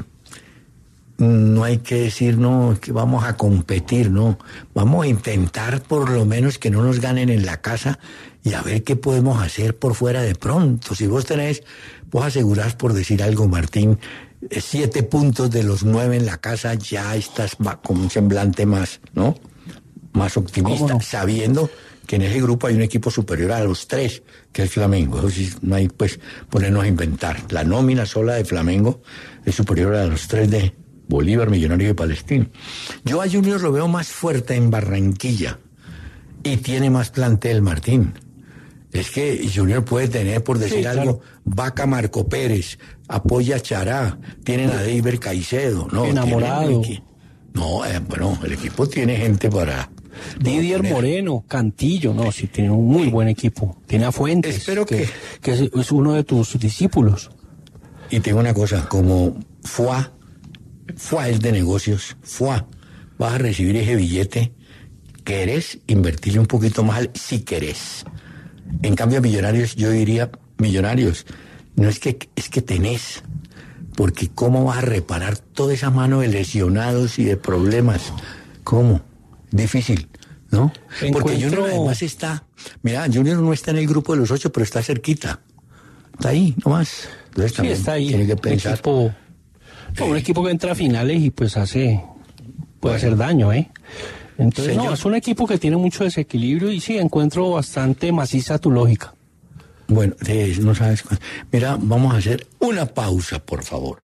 Speaker 2: no hay que decir, no, que vamos a competir, no. Vamos a intentar por lo menos que no nos ganen en la casa y a ver qué podemos hacer por fuera de pronto. Si vos tenés, vos asegurás, por decir algo, Martín, eh, siete puntos de los nueve en la casa, ya estás va- con un semblante más, ¿no? Más optimista,
Speaker 3: ¿Cómo no?
Speaker 2: sabiendo que en ese grupo hay un equipo superior a los tres, que es Flamengo. Eso sí, no hay, pues, ponernos a inventar. La nómina sola de Flamengo es superior a los tres de Bolívar, Millonario y Palestino. Yo a Junior lo veo más fuerte en Barranquilla y tiene más plantel, Martín. Es que Junior puede tener, por decir
Speaker 3: Sí,
Speaker 2: algo,
Speaker 3: claro.
Speaker 2: Vaca Marco Pérez, apoya a Chará, tienen a Deiber Caicedo, ¿no?
Speaker 3: Enamorado.
Speaker 2: Tienen el equi- No, eh, bueno, el equipo tiene gente para...
Speaker 3: Didier
Speaker 2: para poner.
Speaker 3: Moreno, Cantillo, no, sí tiene un muy buen equipo. Tiene a Fuentes,
Speaker 2: Espero
Speaker 3: que,
Speaker 2: que-
Speaker 3: que es, es uno de tus discípulos.
Speaker 2: Y tengo una cosa, como F U A, F U A es de negocios, F U A, vas a recibir ese billete, querés invertirle un poquito más al- si querés. En cambio, Millonarios, yo diría, Millonarios, no es que, es que tenés, porque ¿cómo vas a reparar toda esa mano de lesionados y de problemas? ¿Cómo? Difícil, ¿no? Porque
Speaker 3: Encuentro-
Speaker 2: Junior además está, mira, Junior no está en el grupo de los ocho, pero está cerquita. Está ahí, nomás. Entonces
Speaker 3: Sí,
Speaker 2: también
Speaker 3: está ahí.
Speaker 2: tiene que
Speaker 3: Un
Speaker 2: pensar.
Speaker 3: equipo, no, un equipo que entra a finales y pues hace, puede hacer daño, ¿eh? Entonces, no,
Speaker 2: Señor.
Speaker 3: es un equipo que tiene mucho desequilibrio y sí, encuentro bastante maciza tu lógica.
Speaker 2: Bueno, eh, no sabes cuál. Mira, vamos a hacer una pausa, por favor.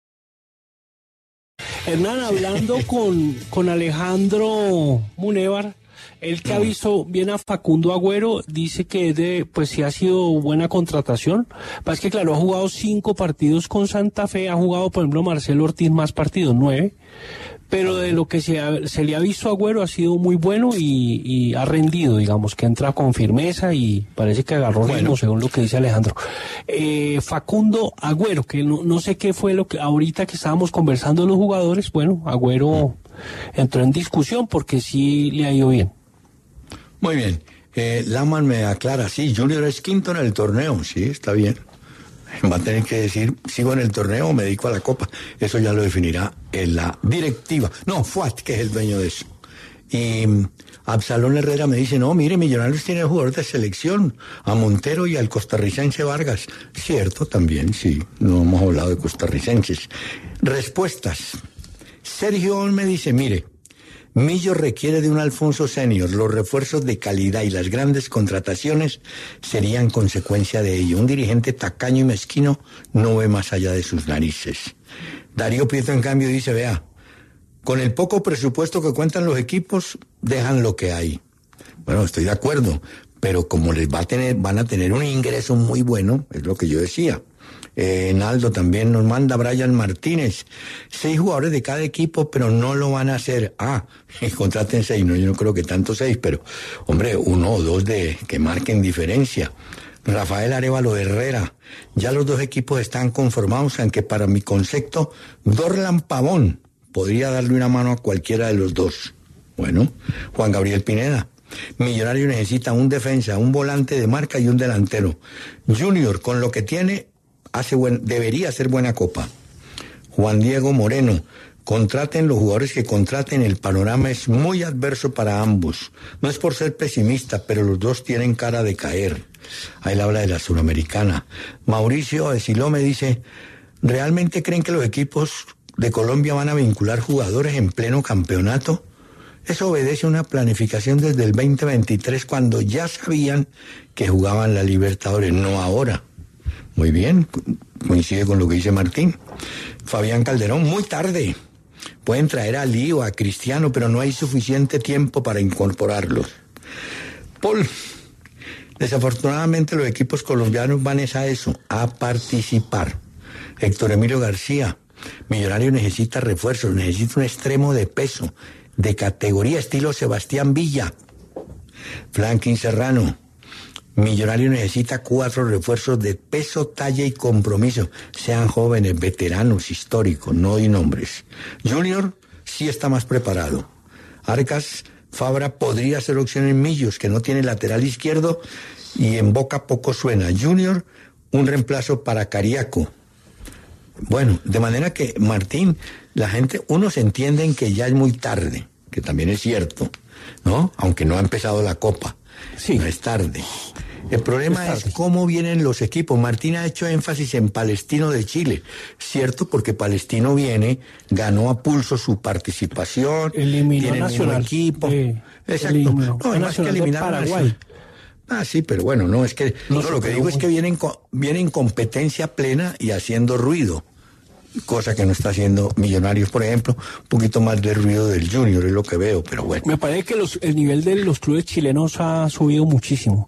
Speaker 3: Hernán, hablando con, con Alejandro Munévar, el que ha visto bien a Facundo Agüero, dice que de, pues sí ha sido buena contratación. Pasa que claro, ha jugado cinco partidos con Santa Fe, ha jugado, por ejemplo, Marcelo Ortiz más partidos, nueve. Pero de lo que se, ha- se le ha visto a Agüero ha sido muy bueno y, y ha rendido, digamos, que entra con firmeza y parece que agarró ritmo,
Speaker 2: Bueno.
Speaker 3: según lo que dice Alejandro. Eh, Facundo Agüero, que no, no sé qué fue lo que ahorita que estábamos conversando los jugadores, bueno, Agüero entró en discusión porque sí le ha ido bien.
Speaker 2: Muy bien. Eh, Laman me aclara, sí, Junior es quinto en el torneo, sí, está bien. Va a tener que decir, sigo en el torneo o me dedico a la Copa. Eso ya lo definirá en la directiva. No, F U A T, que es el dueño de eso. Y mm, Absalón Herrera me dice, no, mire, Millonarios tiene jugadores de selección, a Montero y al costarricense Vargas. Cierto, también, sí, no hemos hablado de costarricenses. Respuestas. Sergio me dice, mire, Millo requiere de un Alfonso Senior. Los refuerzos de calidad y las grandes contrataciones serían consecuencia de ello. Un dirigente tacaño y mezquino no ve más allá de sus narices. Darío Prieto, en cambio, dice, vea, con el poco presupuesto que cuentan los equipos, dejan lo que hay. Bueno, estoy de acuerdo, pero como les va a tener, van a tener un ingreso muy bueno, es lo que yo decía. Eh, Naldo también nos manda Brian Martínez. Seis jugadores de cada equipo, pero no lo van a hacer. Ah, contraten seis, no, yo no creo que tanto seis, pero, hombre, uno o dos de que marquen diferencia. Rafael Arévalo Herrera. Ya los dos equipos están conformados, aunque para mi concepto, Dorlan Pavón podría darle una mano a cualquiera de los dos. Bueno, Juan Gabriel Pineda. Millonario necesita un defensa, un volante de marca y un delantero. Junior, con lo que tiene, hace buen, debería hacer buena copa. Juan Diego Moreno, contraten los jugadores que contraten, el panorama es muy adverso para ambos. No es por ser pesimista, pero los dos tienen cara de caer. Ahí él habla de la Suramericana. Mauricio de Silome dice, ¿realmente creen que los equipos de Colombia van a vincular jugadores en pleno campeonato? Eso obedece a una planificación desde el veinte veintitrés, cuando ya sabían que jugaban la Libertadores, no ahora. Muy bien, coincide con lo que dice Martín. Fabián Calderón, muy tarde. Pueden traer a Lío o a Cristiano, pero no hay suficiente tiempo para incorporarlos. Paul, desafortunadamente los equipos colombianos van a eso, a participar. Héctor Emilio García, Millonario necesita refuerzos, necesita un extremo de peso, de categoría, estilo Sebastián Villa. Franklin Serrano, Millonario necesita cuatro refuerzos de peso, talla y compromiso. Sean jóvenes, veteranos, históricos, no doy nombres. Junior sí está más preparado. Arcas, Fabra podría ser opción en Millos, que no tiene lateral izquierdo y en Boca poco suena. Junior, un reemplazo para Cariaco. Bueno, de manera que, Martín, la gente, unos entienden que ya es muy tarde, que también es cierto, ¿no? Aunque no ha empezado la Copa. Sí. No es tarde. El problema es, es cómo vienen los equipos. Martín ha hecho énfasis en Palestino de Chile, cierto, porque Palestino viene, ganó a pulso su participación,
Speaker 3: eliminó
Speaker 2: tiene
Speaker 3: Nacional,
Speaker 2: el equipo.
Speaker 3: Eh,
Speaker 2: Exacto.
Speaker 3: Eliminó,
Speaker 2: no, es más que eliminar a Paraguay. Ah, sí, pero bueno, no, es que no, lo que digo es que vienen, vienen en competencia plena y haciendo ruido, cosa que no está haciendo Millonarios, por ejemplo. Un poquito más de ruido del Junior es lo que veo, pero bueno.
Speaker 3: Me parece que los, el nivel de los clubes chilenos ha subido muchísimo.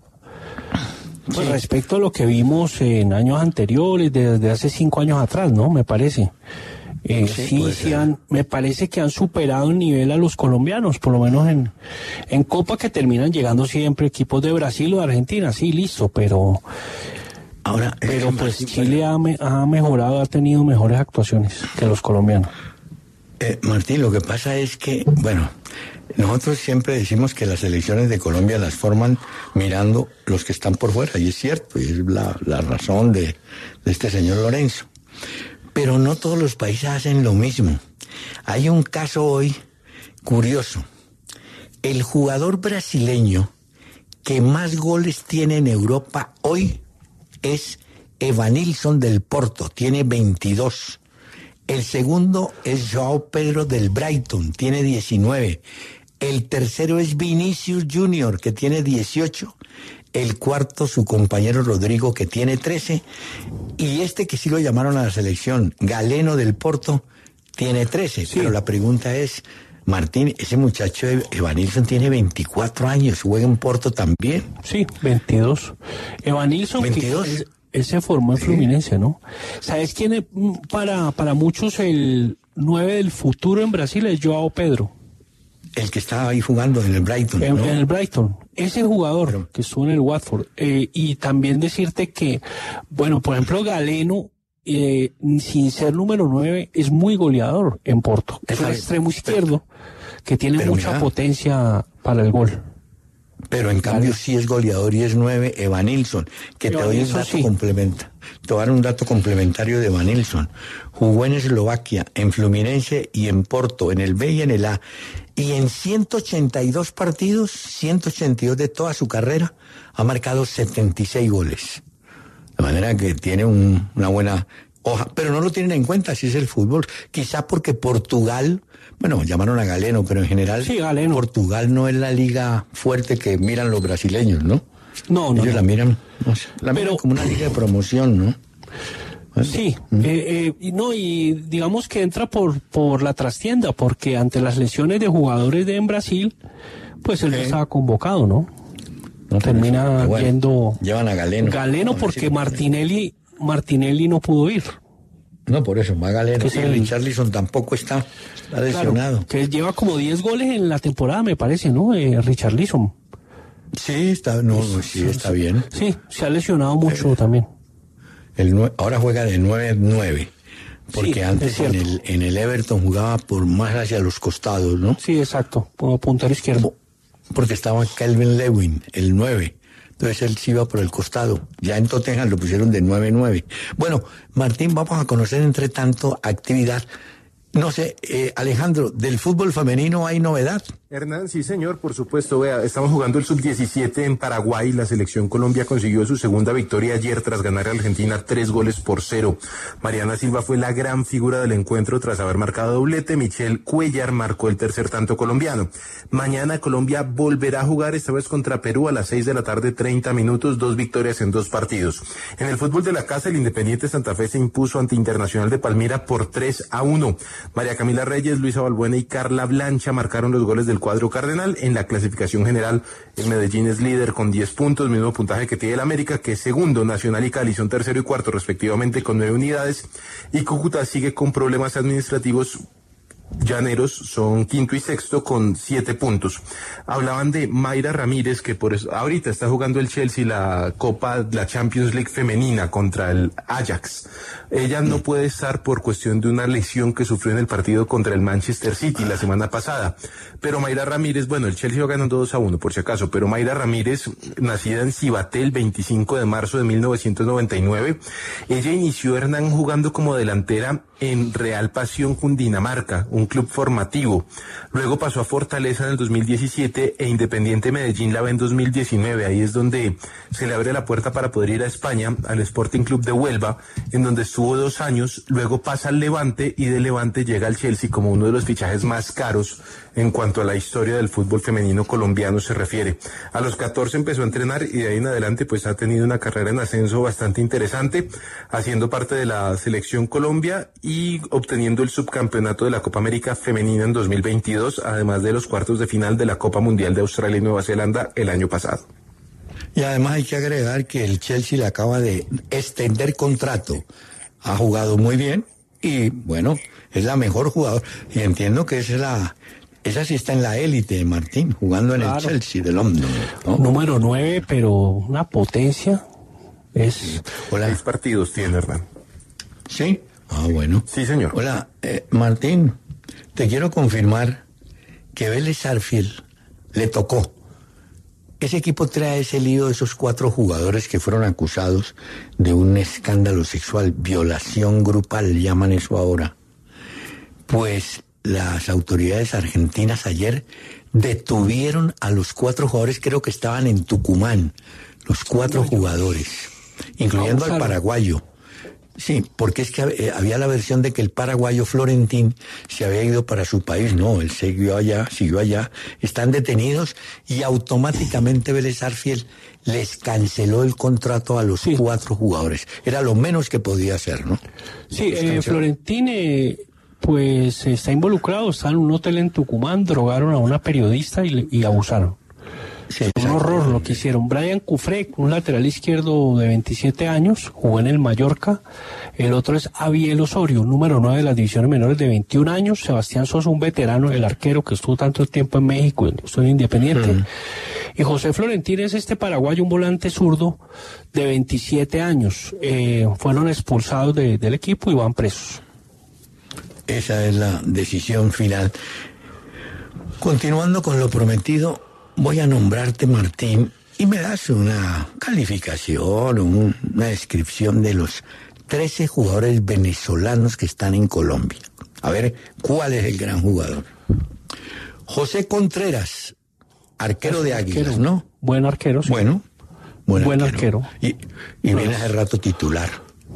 Speaker 3: Pues sí. Respecto a lo que vimos en años anteriores, desde hace cinco años atrás, ¿no? Me parece. Eh, sí, sí, sí han, me parece que han superado el nivel a los colombianos, por lo menos en, en Copa, que terminan llegando siempre equipos de Brasil o de Argentina, sí, listo, pero ahora, pero pues Martín, Chile ha, me, ha mejorado, ha tenido mejores actuaciones que los colombianos.
Speaker 2: Eh, Martín, lo que pasa es que, bueno, nosotros siempre decimos que las elecciones de Colombia las forman mirando los que están por fuera, y es cierto, y es la, la razón de, de este señor Lorenzo. Pero no todos los países hacen lo mismo. Hay un caso hoy curioso. El jugador brasileño que más goles tiene en Europa hoy es Evanilson del Porto, tiene veintidós. El segundo es Joao Pedro del Brighton, tiene diecinueve. El tercero es Vinicius Junior, que tiene dieciocho. El cuarto, su compañero Rodrigo, que tiene trece. Y este que sí lo llamaron a la selección, Galeno del Porto, tiene trece. Sí. Pero la pregunta es, Martín, ese muchacho Evanilson tiene veinticuatro años, juega en Porto también.
Speaker 3: Sí, veintidós. Evanilson, veintidós. Que, él se formó en Fluminense, ¿no? ¿Sabes quién es? Para, para muchos el nueve del futuro en Brasil es Joao Pedro.
Speaker 2: El que estaba ahí jugando en el Brighton,
Speaker 3: en,
Speaker 2: ¿no?
Speaker 3: En el Brighton. Ese jugador Pero, que estuvo en el Watford. Eh, y también decirte que, bueno, por ejemplo, Galeno, eh, sin ser número nueve, es muy goleador en Porto. Es un extremo izquierdo que tiene Pero mucha mira, potencia para el gol.
Speaker 2: Pero en cambio vale. sí es goleador y es nueve, Evanilson, que Evanilson, te doy un dato sí. complementario. Te voy a dar un dato complementario de Evanilson. Jugó en Eslovaquia, en Fluminense y en Porto, en el B y en el A. Y en ciento ochenta y dos partidos, ciento ochenta y dos de toda su carrera, ha marcado setenta y seis goles. De manera que tiene un, una buena hoja, pero no lo tienen en cuenta si es el fútbol. Quizá porque Portugal, bueno, llamaron a Galeno, pero en general
Speaker 3: sí, Galeno.
Speaker 2: Portugal no es la liga fuerte que miran los brasileños, ¿no?
Speaker 3: No, no.
Speaker 2: Ellos
Speaker 3: no.
Speaker 2: la miran, no sé, la pero, miran como una liga de promoción, ¿no?
Speaker 3: Bueno, sí, ¿Mm? eh, eh, no, y digamos que entra por, por la trastienda, porque ante las lesiones de jugadores de en Brasil, pues él no estaba convocado, ¿no? No termina bueno, yendo
Speaker 2: llevan a Galeno.
Speaker 3: Galeno porque Martinelli, Martinelli no pudo ir.
Speaker 2: No, por eso, va Galeno. Y el Richarlison tampoco está, está lesionado.
Speaker 3: Claro, que lleva como diez goles en la temporada, me parece, ¿no? Eh, Richarlison.
Speaker 2: Sí, está, no, sí, sí, está bien.
Speaker 3: Sí, se ha lesionado mucho eh, también.
Speaker 2: El, ahora juega de nueve a nueve, porque sí, antes en el, en el Everton jugaba por más hacia los costados, ¿no?
Speaker 3: Sí, exacto, como puntero izquierdo.
Speaker 2: porque estaba Calvin Lewin, el nueve. Entonces él se iba por el costado. Ya en Tottenham lo pusieron de nueve nueve. Bueno, Martín, vamos a conocer entre tanto actividad. No sé, eh, Alejandro, ¿del fútbol femenino hay novedad?
Speaker 4: Hernán, sí señor, por supuesto, vea, estamos jugando el sub diecisiete en Paraguay, la selección Colombia consiguió su segunda victoria ayer tras ganar a Argentina tres goles por cero. Mariana Silva fue la gran figura del encuentro tras haber marcado doblete, Michelle Cuellar marcó el tercer tanto colombiano. Mañana Colombia volverá a jugar esta vez contra Perú a las seis de la tarde, treinta minutos, dos victorias en dos partidos. En el fútbol de la casa, el Independiente Santa Fe se impuso ante Internacional de Palmira por tres a uno. María Camila Reyes, Luisa Balbuena y Carla Blancha marcaron los goles del cuadro cardenal. En la clasificación general, el Medellín es líder con diez puntos, mismo puntaje que tiene el América, que es segundo. Nacional y Cali son tercero y cuarto respectivamente con nueve unidades, y Cúcuta sigue con problemas administrativos. Llaneros son quinto y sexto con siete puntos. Hablaban de Mayra Ramírez, que por eso ahorita está jugando el Chelsea la Copa, la Champions League femenina contra el Ajax. Ella no puede estar por cuestión de una lesión que sufrió en el partido contra el Manchester City la semana pasada. Pero Mayra Ramírez, bueno, el Chelsea va ganando dos a uno por si acaso, pero Mayra Ramírez, nacida en Cibaté el veinticinco de marzo de mil novecientos noventa y nueve, ella inició, Hernán, jugando como delantera en Real Pasión Cundinamarca, un club formativo. Luego pasó a Fortaleza en el dos mil diecisiete e Independiente Medellín la ve en dos mil diecinueve. Ahí es donde se le abre la puerta para poder ir a España, al Sporting Club de Huelva, en donde estuvo dos años. Luego pasa al Levante y de Levante llega al Chelsea como uno de los fichajes más caros en cuanto a la historia del fútbol femenino colombiano se refiere. A los catorce empezó a entrenar y de ahí en adelante pues ha tenido una carrera en ascenso bastante interesante, haciendo parte de la selección Colombia y obteniendo el subcampeonato de la Copa América Femenina en dos mil veintidós, además de los cuartos de final de la Copa Mundial de Australia y Nueva Zelanda el año pasado.
Speaker 2: Y además hay que agregar que el Chelsea le acaba de extender contrato. Ha jugado muy bien y, bueno, es la mejor jugadora. Y entiendo que esa es la... Esa sí está en la élite, Martín, jugando en claro. el Chelsea de Londres, ¿no?
Speaker 3: Número nueve, pero una potencia. Es...
Speaker 4: Hola. Seis partidos tiene, Hernán.
Speaker 2: ¿Sí? Ah, bueno.
Speaker 4: Sí, señor.
Speaker 2: Hola, eh, Martín, te quiero confirmar que Vélez Sarsfield le tocó. Ese equipo trae ese lío de esos cuatro jugadores que fueron acusados de un escándalo sexual, violación grupal, llaman eso ahora. Pues las autoridades argentinas ayer detuvieron a los cuatro jugadores, creo que estaban en Tucumán, los cuatro jugadores, incluyendo al paraguayo. Sí, porque es que había la versión de que el paraguayo Florentín se había ido para su país. No, él siguió allá, siguió allá. Están detenidos y automáticamente Vélez Sarsfield les canceló el contrato a los sí. cuatro jugadores. Era lo menos que podía hacer, ¿no?
Speaker 3: Sí, eh, Florentín eh, pues está involucrado, está en un hotel en Tucumán, drogaron a una periodista y, y abusaron. Sí, un horror lo que hicieron. Brian Cufré, un lateral izquierdo de veintisiete años, jugó en el Mallorca. El otro es Abiel Osorio, número nueve de las divisiones menores de veintiún años. Sebastián Sosa, un veterano, el arquero que estuvo tanto tiempo en México, estuvo en Independiente. Mm. Y José Florentín es este paraguayo, un volante zurdo de veintisiete años. Eh, fueron expulsados de, del equipo y van presos.
Speaker 2: Esa es la decisión final. Continuando con lo prometido, voy a nombrarte, Martín, y me das una calificación, un, una descripción de los trece jugadores venezolanos que están en Colombia. A ver, ¿cuál es el gran jugador? José Contreras, arquero es de Águilas, arquero. ¿No?
Speaker 3: Buen arquero, sí.
Speaker 2: Bueno, buen,
Speaker 3: buen
Speaker 2: arquero. arquero. Y, y viene hace rato titular.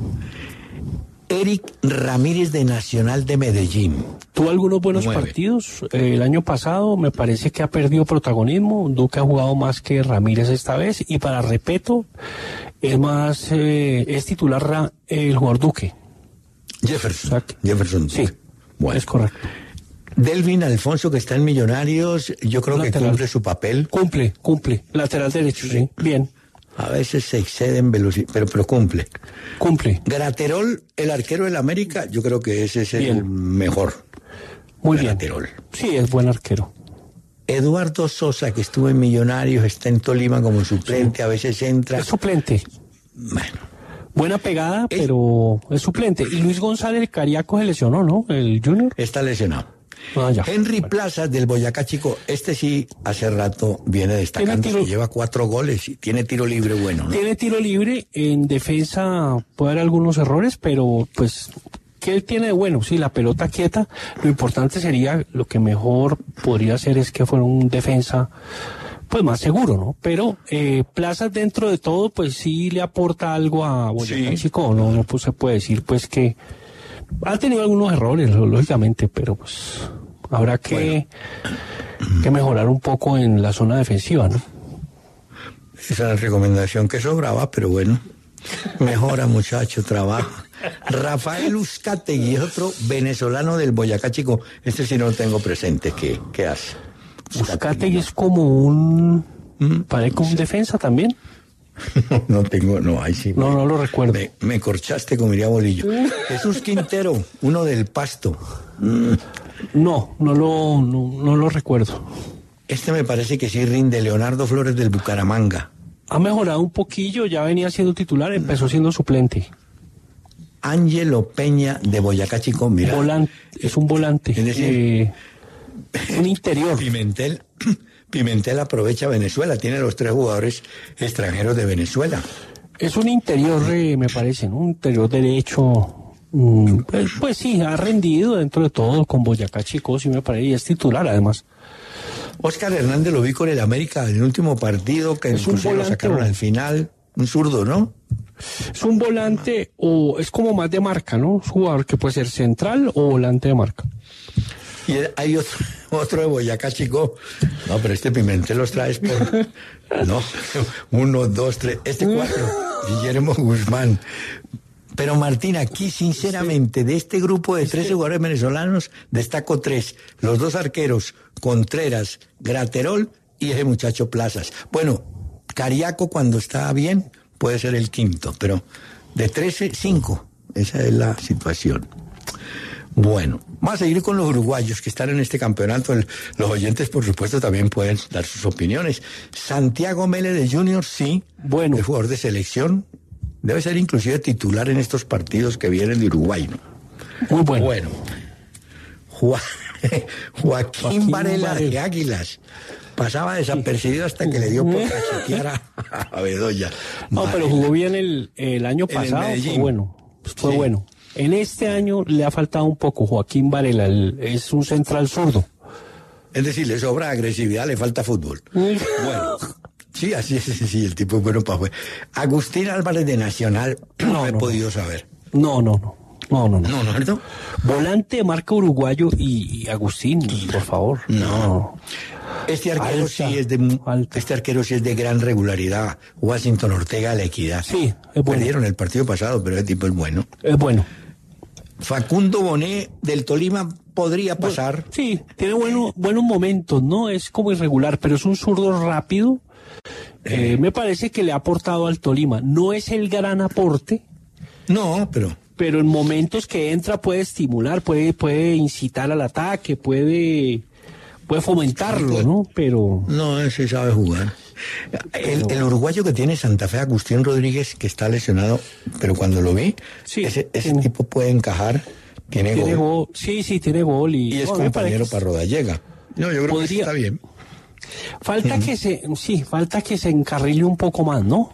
Speaker 2: Eric Ramírez de Nacional de Medellín.
Speaker 3: Tuvo algunos buenos Nueve. partidos. Eh, el año pasado me parece que ha perdido protagonismo. Duque ha jugado más que Ramírez esta vez. Y para respeto, es más, eh, es titular ra, el jugador Duque.
Speaker 2: Jefferson. O sea, Jefferson Duque.
Speaker 3: Sí, bueno. Es correcto.
Speaker 2: Delvin Alfonso, que está en Millonarios, yo creo Lateral. que cumple su papel.
Speaker 3: Cumple, cumple. Lateral derecho, sí. Bien.
Speaker 2: A veces se excede en velocidad, pero, pero cumple.
Speaker 3: Cumple.
Speaker 2: Graterol, el arquero del América, yo creo que ese es bien. el mejor.
Speaker 3: Muy
Speaker 2: Graterol.
Speaker 3: bien. Sí, es buen arquero.
Speaker 2: Eduardo Sosa, que estuvo en Millonarios, está en Tolima como suplente, sí. a veces entra.
Speaker 3: Es suplente.
Speaker 2: Bueno.
Speaker 3: Buena pegada, es... pero es suplente. Y Luis González Cariaco se lesionó, ¿no? El Junior.
Speaker 2: Está lesionado.
Speaker 3: Ah, ya.
Speaker 2: Henry Plazas del Boyacá Chico, este sí hace rato viene destacando,
Speaker 3: tiro...
Speaker 2: que lleva cuatro goles y tiene tiro libre bueno, ¿no?
Speaker 3: Tiene tiro libre, en defensa puede haber algunos errores, pero pues, ¿qué él tiene de bueno? Sí, la pelota quieta, lo importante sería, lo que mejor podría hacer es que fuera un defensa pues más seguro, ¿no? Pero eh, Plazas dentro de todo, pues sí le aporta algo a Boyacá sí. Chico, no, no pues, se puede decir pues que ha tenido algunos errores, lógicamente, pero pues habrá que, bueno. que mejorar un poco en la zona defensiva, ¿no?
Speaker 2: Esa es la recomendación que sobraba, pero bueno, mejora muchacho, trabaja. Rafael Uzcategui es otro venezolano del Boyacá Chico, este sí no lo tengo presente, ¿qué, qué hace?
Speaker 3: Uzcategui es como un... ¿Mm? Parece como un defensa también.
Speaker 2: No tengo, no, ahí sí.
Speaker 3: No,
Speaker 2: me,
Speaker 3: no lo recuerdo.
Speaker 2: Me, me corchaste, como diría Bolillo. Jesús Quintero, uno del Pasto.
Speaker 3: Mm. No, no lo, no, no lo recuerdo.
Speaker 2: Este me parece que sí rinde, Leonardo Flores del Bucaramanga.
Speaker 3: Ha mejorado un poquillo, ya venía siendo titular, empezó siendo suplente.
Speaker 2: Ángelo Peña de Boyacá Chico, mira.
Speaker 3: Volante, es un volante.
Speaker 2: Es decir,
Speaker 3: eh, un interior.
Speaker 2: Pimentel, Pimentel aprovecha Venezuela, tiene los tres jugadores extranjeros de Venezuela.
Speaker 3: Es un interior, eh, me parece, ¿no? Un interior derecho. Mm, pues, pues sí, ha rendido dentro de todo con Boyacá Chico, sí me parece, y es titular además.
Speaker 2: Oscar Hernández lo vi con el América en el último partido, que incluso lo sacaron al final, un zurdo, ¿no?
Speaker 3: Es un volante, o es como más de marca, ¿no? Es un jugador que puede ser central o volante de marca.
Speaker 2: Y hay otro, otro de Boyacá Chico. No, pero este Pimentel los traes por... No, uno, dos, tres, este cuatro. Guillermo Guzmán. Pero Martín, aquí sinceramente, de este grupo de tres jugadores venezolanos, destaco tres. Los dos arqueros, Contreras, Graterol y ese muchacho Plazas. Bueno, Cariaco cuando está bien puede ser el quinto, pero de trece, cinco. Esa es la situación. Bueno, vamos a seguir con los uruguayos que están en este campeonato. El, los oyentes, por supuesto, también pueden dar sus opiniones. Santiago Mele de Junior, sí,
Speaker 3: bueno,
Speaker 2: el jugador de selección. Debe ser inclusive titular en estos partidos que vienen de Uruguay, ¿no?
Speaker 3: Muy bueno.
Speaker 2: Bueno, Joa, Joaquín, Joaquín Varela, Varela de Águilas. Pasaba desapercibido hasta que le dio por cachetear a, a Bedoya.
Speaker 3: No, Varela. Pero jugó bien el, el año pasado, el fue bueno. Fue sí. bueno. En este año le ha faltado un poco. Joaquín Varela el, es un central zurdo.
Speaker 2: Es decir, le sobra agresividad, le falta fútbol. Bueno, sí, así es, sí, el tipo es bueno para jugar. Agustín Álvarez de Nacional, no, no he no, podido saber.
Speaker 3: No, no, no. No, no, no.
Speaker 2: No, ¿no, no?
Speaker 3: Volante de marca uruguayo y, y Agustín, y, por favor.
Speaker 2: No. no. Este arquero alta, sí es de alta. Este arquero sí es de gran regularidad. Washington Ortega de La Equidad.
Speaker 3: Sí, es bueno.
Speaker 2: Perdieron el partido pasado, pero ese tipo es bueno.
Speaker 3: Es bueno.
Speaker 2: Facundo Bonet del Tolima podría pasar.
Speaker 3: Bueno, sí, tiene bueno, buenos momentos, ¿no? Es como irregular, pero es un zurdo rápido. Eh, eh, me parece que le ha aportado al Tolima. No es el gran aporte.
Speaker 2: No, pero...
Speaker 3: Pero en momentos que entra puede estimular, puede, puede incitar al ataque, puede... Puede fomentarlo, ¿no? Pero...
Speaker 2: No, ese sabe jugar. El, el uruguayo que tiene Santa Fe, Agustín Rodríguez, que está lesionado, pero cuando lo vi, sí, ese, ese tiene, tipo puede encajar, tiene,
Speaker 3: tiene
Speaker 2: gol.
Speaker 3: gol. Sí, sí, tiene gol. Y,
Speaker 2: y es
Speaker 3: no,
Speaker 2: compañero para Rodallega. No, yo creo podría, que está bien.
Speaker 3: Falta uh-huh. que se... Sí, falta que se encarrile un poco más, ¿no?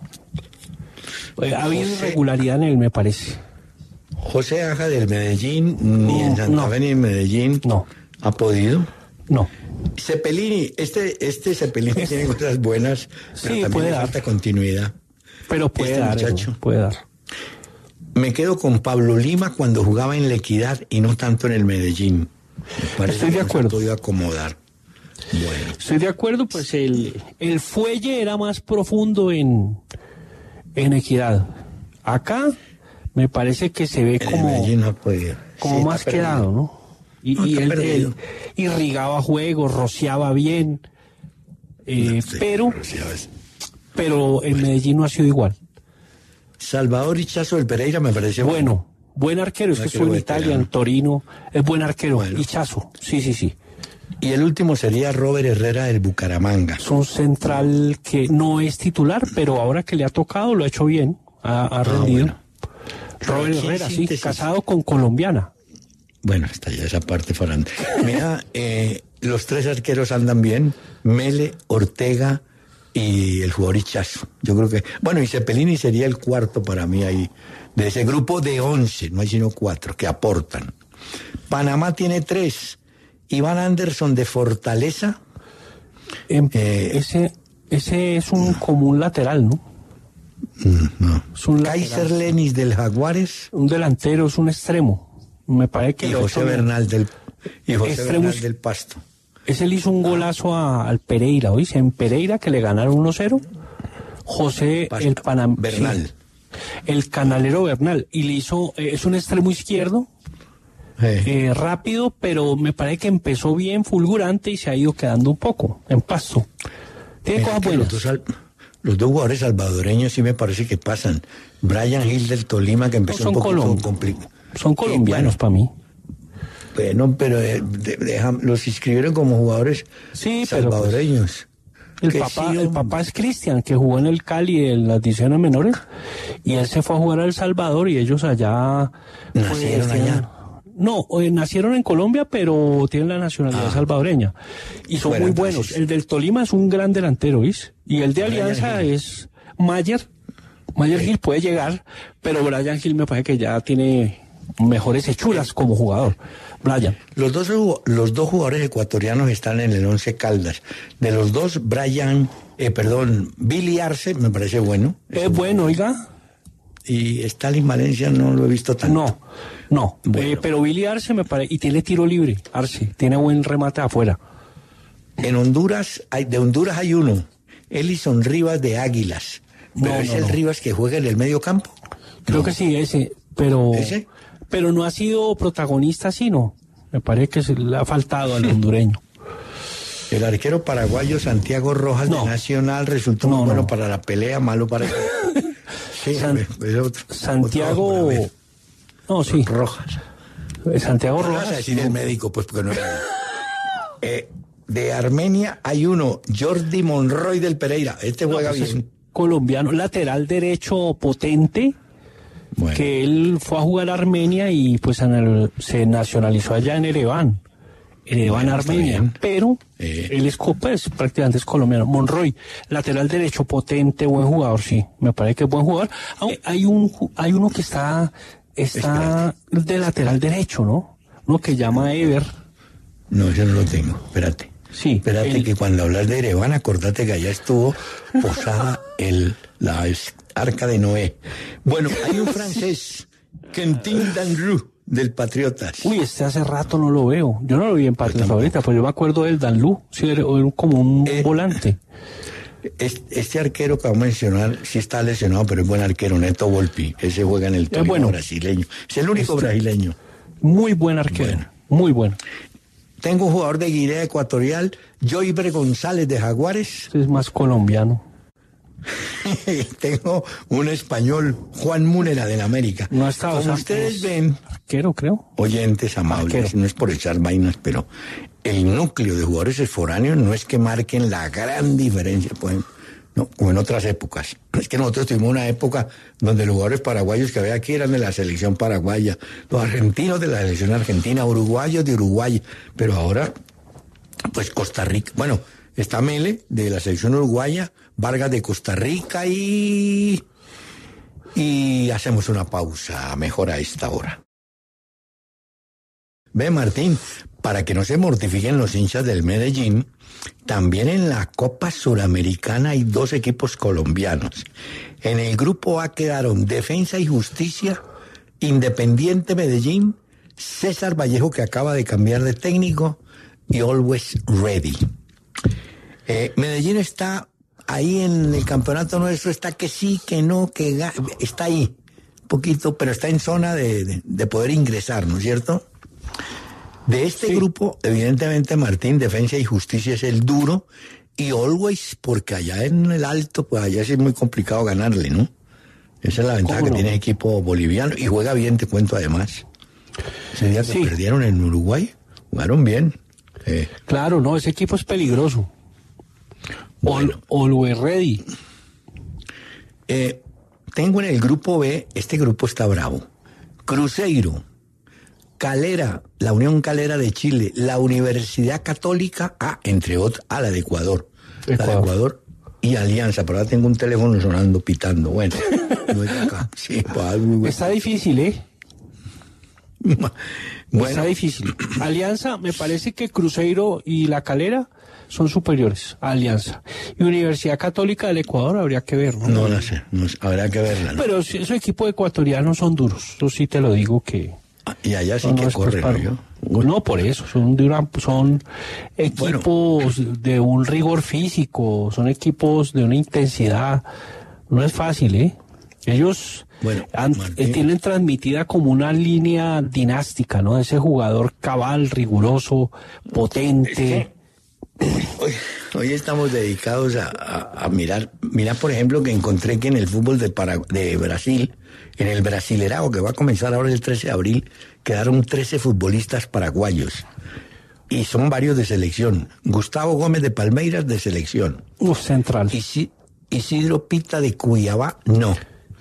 Speaker 3: Ha habido irregularidad en él, me parece.
Speaker 2: José Aja del Medellín, ni no, en Santa no. Fe ni en Medellín,
Speaker 3: no.
Speaker 2: ¿Ha podido?
Speaker 3: No.
Speaker 2: Cepelini, este, este Cepelini tiene cosas buenas, pero sí, también le falta continuidad.
Speaker 3: Pero puede
Speaker 2: este
Speaker 3: dar,
Speaker 2: muchacho.
Speaker 3: Puede dar.
Speaker 2: Me quedo con Pablo Lima cuando jugaba en La Equidad y no tanto en el Medellín.
Speaker 3: Estoy de acuerdo.
Speaker 2: No se podido acomodar. Bueno.
Speaker 3: Estoy de acuerdo, pues el, el fuelle era más profundo en, en Equidad. Acá me parece que se ve
Speaker 2: en
Speaker 3: como,
Speaker 2: el Medellín no ha podido.
Speaker 3: como
Speaker 2: sí,
Speaker 3: más quedado, ¿no? Y,
Speaker 2: no,
Speaker 3: y él, él irrigaba juegos, rociaba bien, eh, sí, pero, pero en Medellín no ha sido igual.
Speaker 2: Salvador Hichazo del Pereira me parece
Speaker 3: bueno. Bueno, buen arquero, es que estuvo en Italia, en Torino, es buen arquero, bueno. Hichazo, sí, sí, sí.
Speaker 2: Y el último sería Robert Herrera del Bucaramanga.
Speaker 3: Es un central que no es titular, pero ahora que le ha tocado lo ha hecho bien, ha, ha rendido. Ah, bueno. Robert Herrera, sí, casado con colombiana.
Speaker 2: Bueno, está ya esa parte farante. Mira, eh, los tres arqueros andan bien, Mele, Ortega y el jugador Ichazo. Yo creo que, bueno, y Cepelini sería el cuarto para mí ahí, de ese grupo de once, no hay sino cuatro, que aportan. Panamá tiene tres, Iván Anderson de Fortaleza.
Speaker 3: Eh, eh, ese, ese es un común lateral, ¿no?
Speaker 2: No. Es un Kaiser Lenis del Jaguares.
Speaker 3: Un delantero, es un extremo. Me parece que...
Speaker 2: Y José Bernal del, y José Bernal del Pasto.
Speaker 3: Ese le hizo un golazo a, al Pereira, ¿oíste? En Pereira, que le ganaron uno cero. José Pasto, el Panam...
Speaker 2: Bernal.
Speaker 3: Sí, el canalero Bernal. Y le hizo... Eh, es un extremo izquierdo. Eh. Eh, rápido, pero me parece que empezó bien, fulgurante, y se ha ido quedando un poco en Pasto. Tiene
Speaker 2: Mira
Speaker 3: cosas buenas.
Speaker 2: Los dos, los dos jugadores salvadoreños sí me parece que pasan. Brian Hill del Tolima, que empezó
Speaker 3: no,
Speaker 2: un poco complicado.
Speaker 3: Son colombianos, bueno, para mí.
Speaker 2: Bueno, pero de, de, de, los inscribieron como jugadores
Speaker 3: sí,
Speaker 2: salvadoreños.
Speaker 3: Pero, pues, el, papá, sí, el papá es Cristian, que jugó en el Cali en las divisiones menores, y él se fue a jugar a El Salvador, y ellos allá...
Speaker 2: ¿Nacieron pues, allá?
Speaker 3: No, eh, nacieron en Colombia, pero tienen la nacionalidad ah. salvadoreña. Y son bueno, muy buenos. Entonces... El del Tolima es un gran delantero, ¿viste? Y el de Alianza es Mayer. Mayer sí. Gil puede llegar, pero Brian Gil me parece que ya tiene mejores hechuras como jugador. Brian.
Speaker 2: Los dos, los dos jugadores ecuatorianos están en el Once Caldas. De los dos, Brian, eh, perdón, Billy Arce me parece bueno.
Speaker 3: Es, es bueno, oiga.
Speaker 2: Y Stalin Valencia no lo he visto tanto.
Speaker 3: No, no, bueno. eh, pero Billy Arce me parece, y tiene tiro libre, Arce, tiene buen remate afuera.
Speaker 2: En Honduras, hay, de Honduras hay uno, Elison Rivas de Águilas. Pero no, es no, el no. Rivas que juega en el medio campo.
Speaker 3: Creo
Speaker 2: no.
Speaker 3: que sí, ese, pero
Speaker 2: ¿Ese?
Speaker 3: pero no ha sido protagonista, sino. Me parece que se le ha faltado al hondureño.
Speaker 2: El arquero paraguayo Santiago Rojas no. de Nacional resultó no, muy bueno no. para la pelea, malo para... sí,
Speaker 3: San,
Speaker 2: es otro,
Speaker 3: Santiago...
Speaker 2: Otro,
Speaker 3: no, sí.
Speaker 2: Rojas.
Speaker 3: Santiago
Speaker 2: no
Speaker 3: Rojas.
Speaker 2: Vas a decir el médico, pues, porque no era... eh, de Armenia hay uno, Jordi Monroy del Pereira. Este juega no, pues bien.
Speaker 3: Colombiano, lateral derecho potente, bueno. que él fue a jugar a Armenia y pues se nacionalizó allá en Ereván. Ereván, bueno, Armenia, pero eh. él es, pues, prácticamente es colombiano. Monroy, lateral derecho potente, buen jugador, sí, me parece que es buen jugador. Aunque hay un hay uno que está está de lateral derecho, ¿no? Uno que llama Ever.
Speaker 2: No, yo no lo tengo, espérate.
Speaker 3: Sí.
Speaker 2: Espérate el... que cuando hablas de Ereván, acordate que allá estuvo posada el, la arca de Noé. Bueno, hay un francés, Quentin Danlou, del Patriotas.
Speaker 3: Uy, este hace rato no lo veo. Yo no lo vi en Patriotas ahorita, pues yo me acuerdo del Danlou, sí, era como un eh, volante.
Speaker 2: Este, este arquero que vamos a mencionar, sí está lesionado, pero es buen arquero, Neto Volpi. Ese juega en el Tolima bueno. brasileño. Es el único este, brasileño.
Speaker 3: Muy buen arquero, bueno. muy bueno.
Speaker 2: Tengo un jugador de Guinea Ecuatorial, Joyber González de Jaguares.
Speaker 3: Es más colombiano.
Speaker 2: Tengo un español, Juan Múnera del América.
Speaker 3: No ha estado.
Speaker 2: Como ustedes ven,
Speaker 3: arquero, creo.
Speaker 2: Oyentes amables, arquero. No es por echar vainas, pero el núcleo de jugadores foráneos no es que marquen la gran diferencia, pues, no, como en otras épocas. Es que nosotros tuvimos una época donde los jugadores paraguayos que había aquí eran de la selección paraguaya, los argentinos de la selección argentina, uruguayos de Uruguay, pero ahora, pues Costa Rica, bueno, está Mele de la selección uruguaya, Vargas de Costa Rica y... y hacemos una pausa mejor a esta hora. Ve, Martín, para que no se mortifiquen los hinchas del Medellín, también en la Copa Suramericana hay dos equipos colombianos. En el grupo A quedaron Defensa y Justicia, Independiente Medellín, César Vallejo, que acaba de cambiar de técnico, y Always Ready. Eh, Medellín está ahí en el campeonato nuestro, está que sí, que no, que ga- está ahí, un poquito, pero está en zona de, de, de poder ingresar, ¿no es cierto? De este sí. grupo, evidentemente, Martín, Defensa y Justicia es el duro, y Always, porque allá en el alto, pues allá sí es muy complicado ganarle, ¿no? Esa es la ventaja que no? tiene el equipo boliviano, y juega bien, te cuento además. Ese día que sí. perdieron en Uruguay, jugaron bien. Eh.
Speaker 3: Claro, no, ese equipo es peligroso. Bueno. Always Ready.
Speaker 2: Eh, tengo en el grupo B, este grupo está bravo. Cruzeiro, Calera, la Unión Calera de Chile, la Universidad Católica, ah, entre otras, ah, la de Ecuador, Ecuador. La de Ecuador y Alianza, pero ahora tengo un teléfono sonando, pitando, bueno, no es acá. Sí, pues, bueno.
Speaker 3: Está difícil, ¿eh?
Speaker 2: Bueno.
Speaker 3: Está difícil. Alianza, me parece que Cruzeiro y La Calera son superiores a Alianza. Y Universidad Católica del Ecuador habría que ver, ¿no?
Speaker 2: No, no sé, no sé, habrá que verla, ¿no?
Speaker 3: Pero esos equipos ecuatorianos son duros, eso sí te lo digo que...
Speaker 2: Y allá sí que corren, ¿no?
Speaker 3: No, por eso, son, de una, son equipos bueno. de un rigor físico, son equipos de una intensidad, no es fácil, ¿eh? Ellos bueno, han, eh, tienen transmitida como una línea dinástica, ¿no? Ese jugador cabal, riguroso, potente. Es que
Speaker 2: hoy, hoy estamos dedicados a, a, a mirar, mirar por ejemplo que encontré que en el fútbol de, para, de Brasil, en el Brasilerao, que va a comenzar ahora el trece de abril, quedaron trece futbolistas paraguayos. Y son varios de selección. Gustavo Gómez de Palmeiras, de selección.
Speaker 3: Uh, central.
Speaker 2: Isi, Isidro Pita de Cuiabá, no.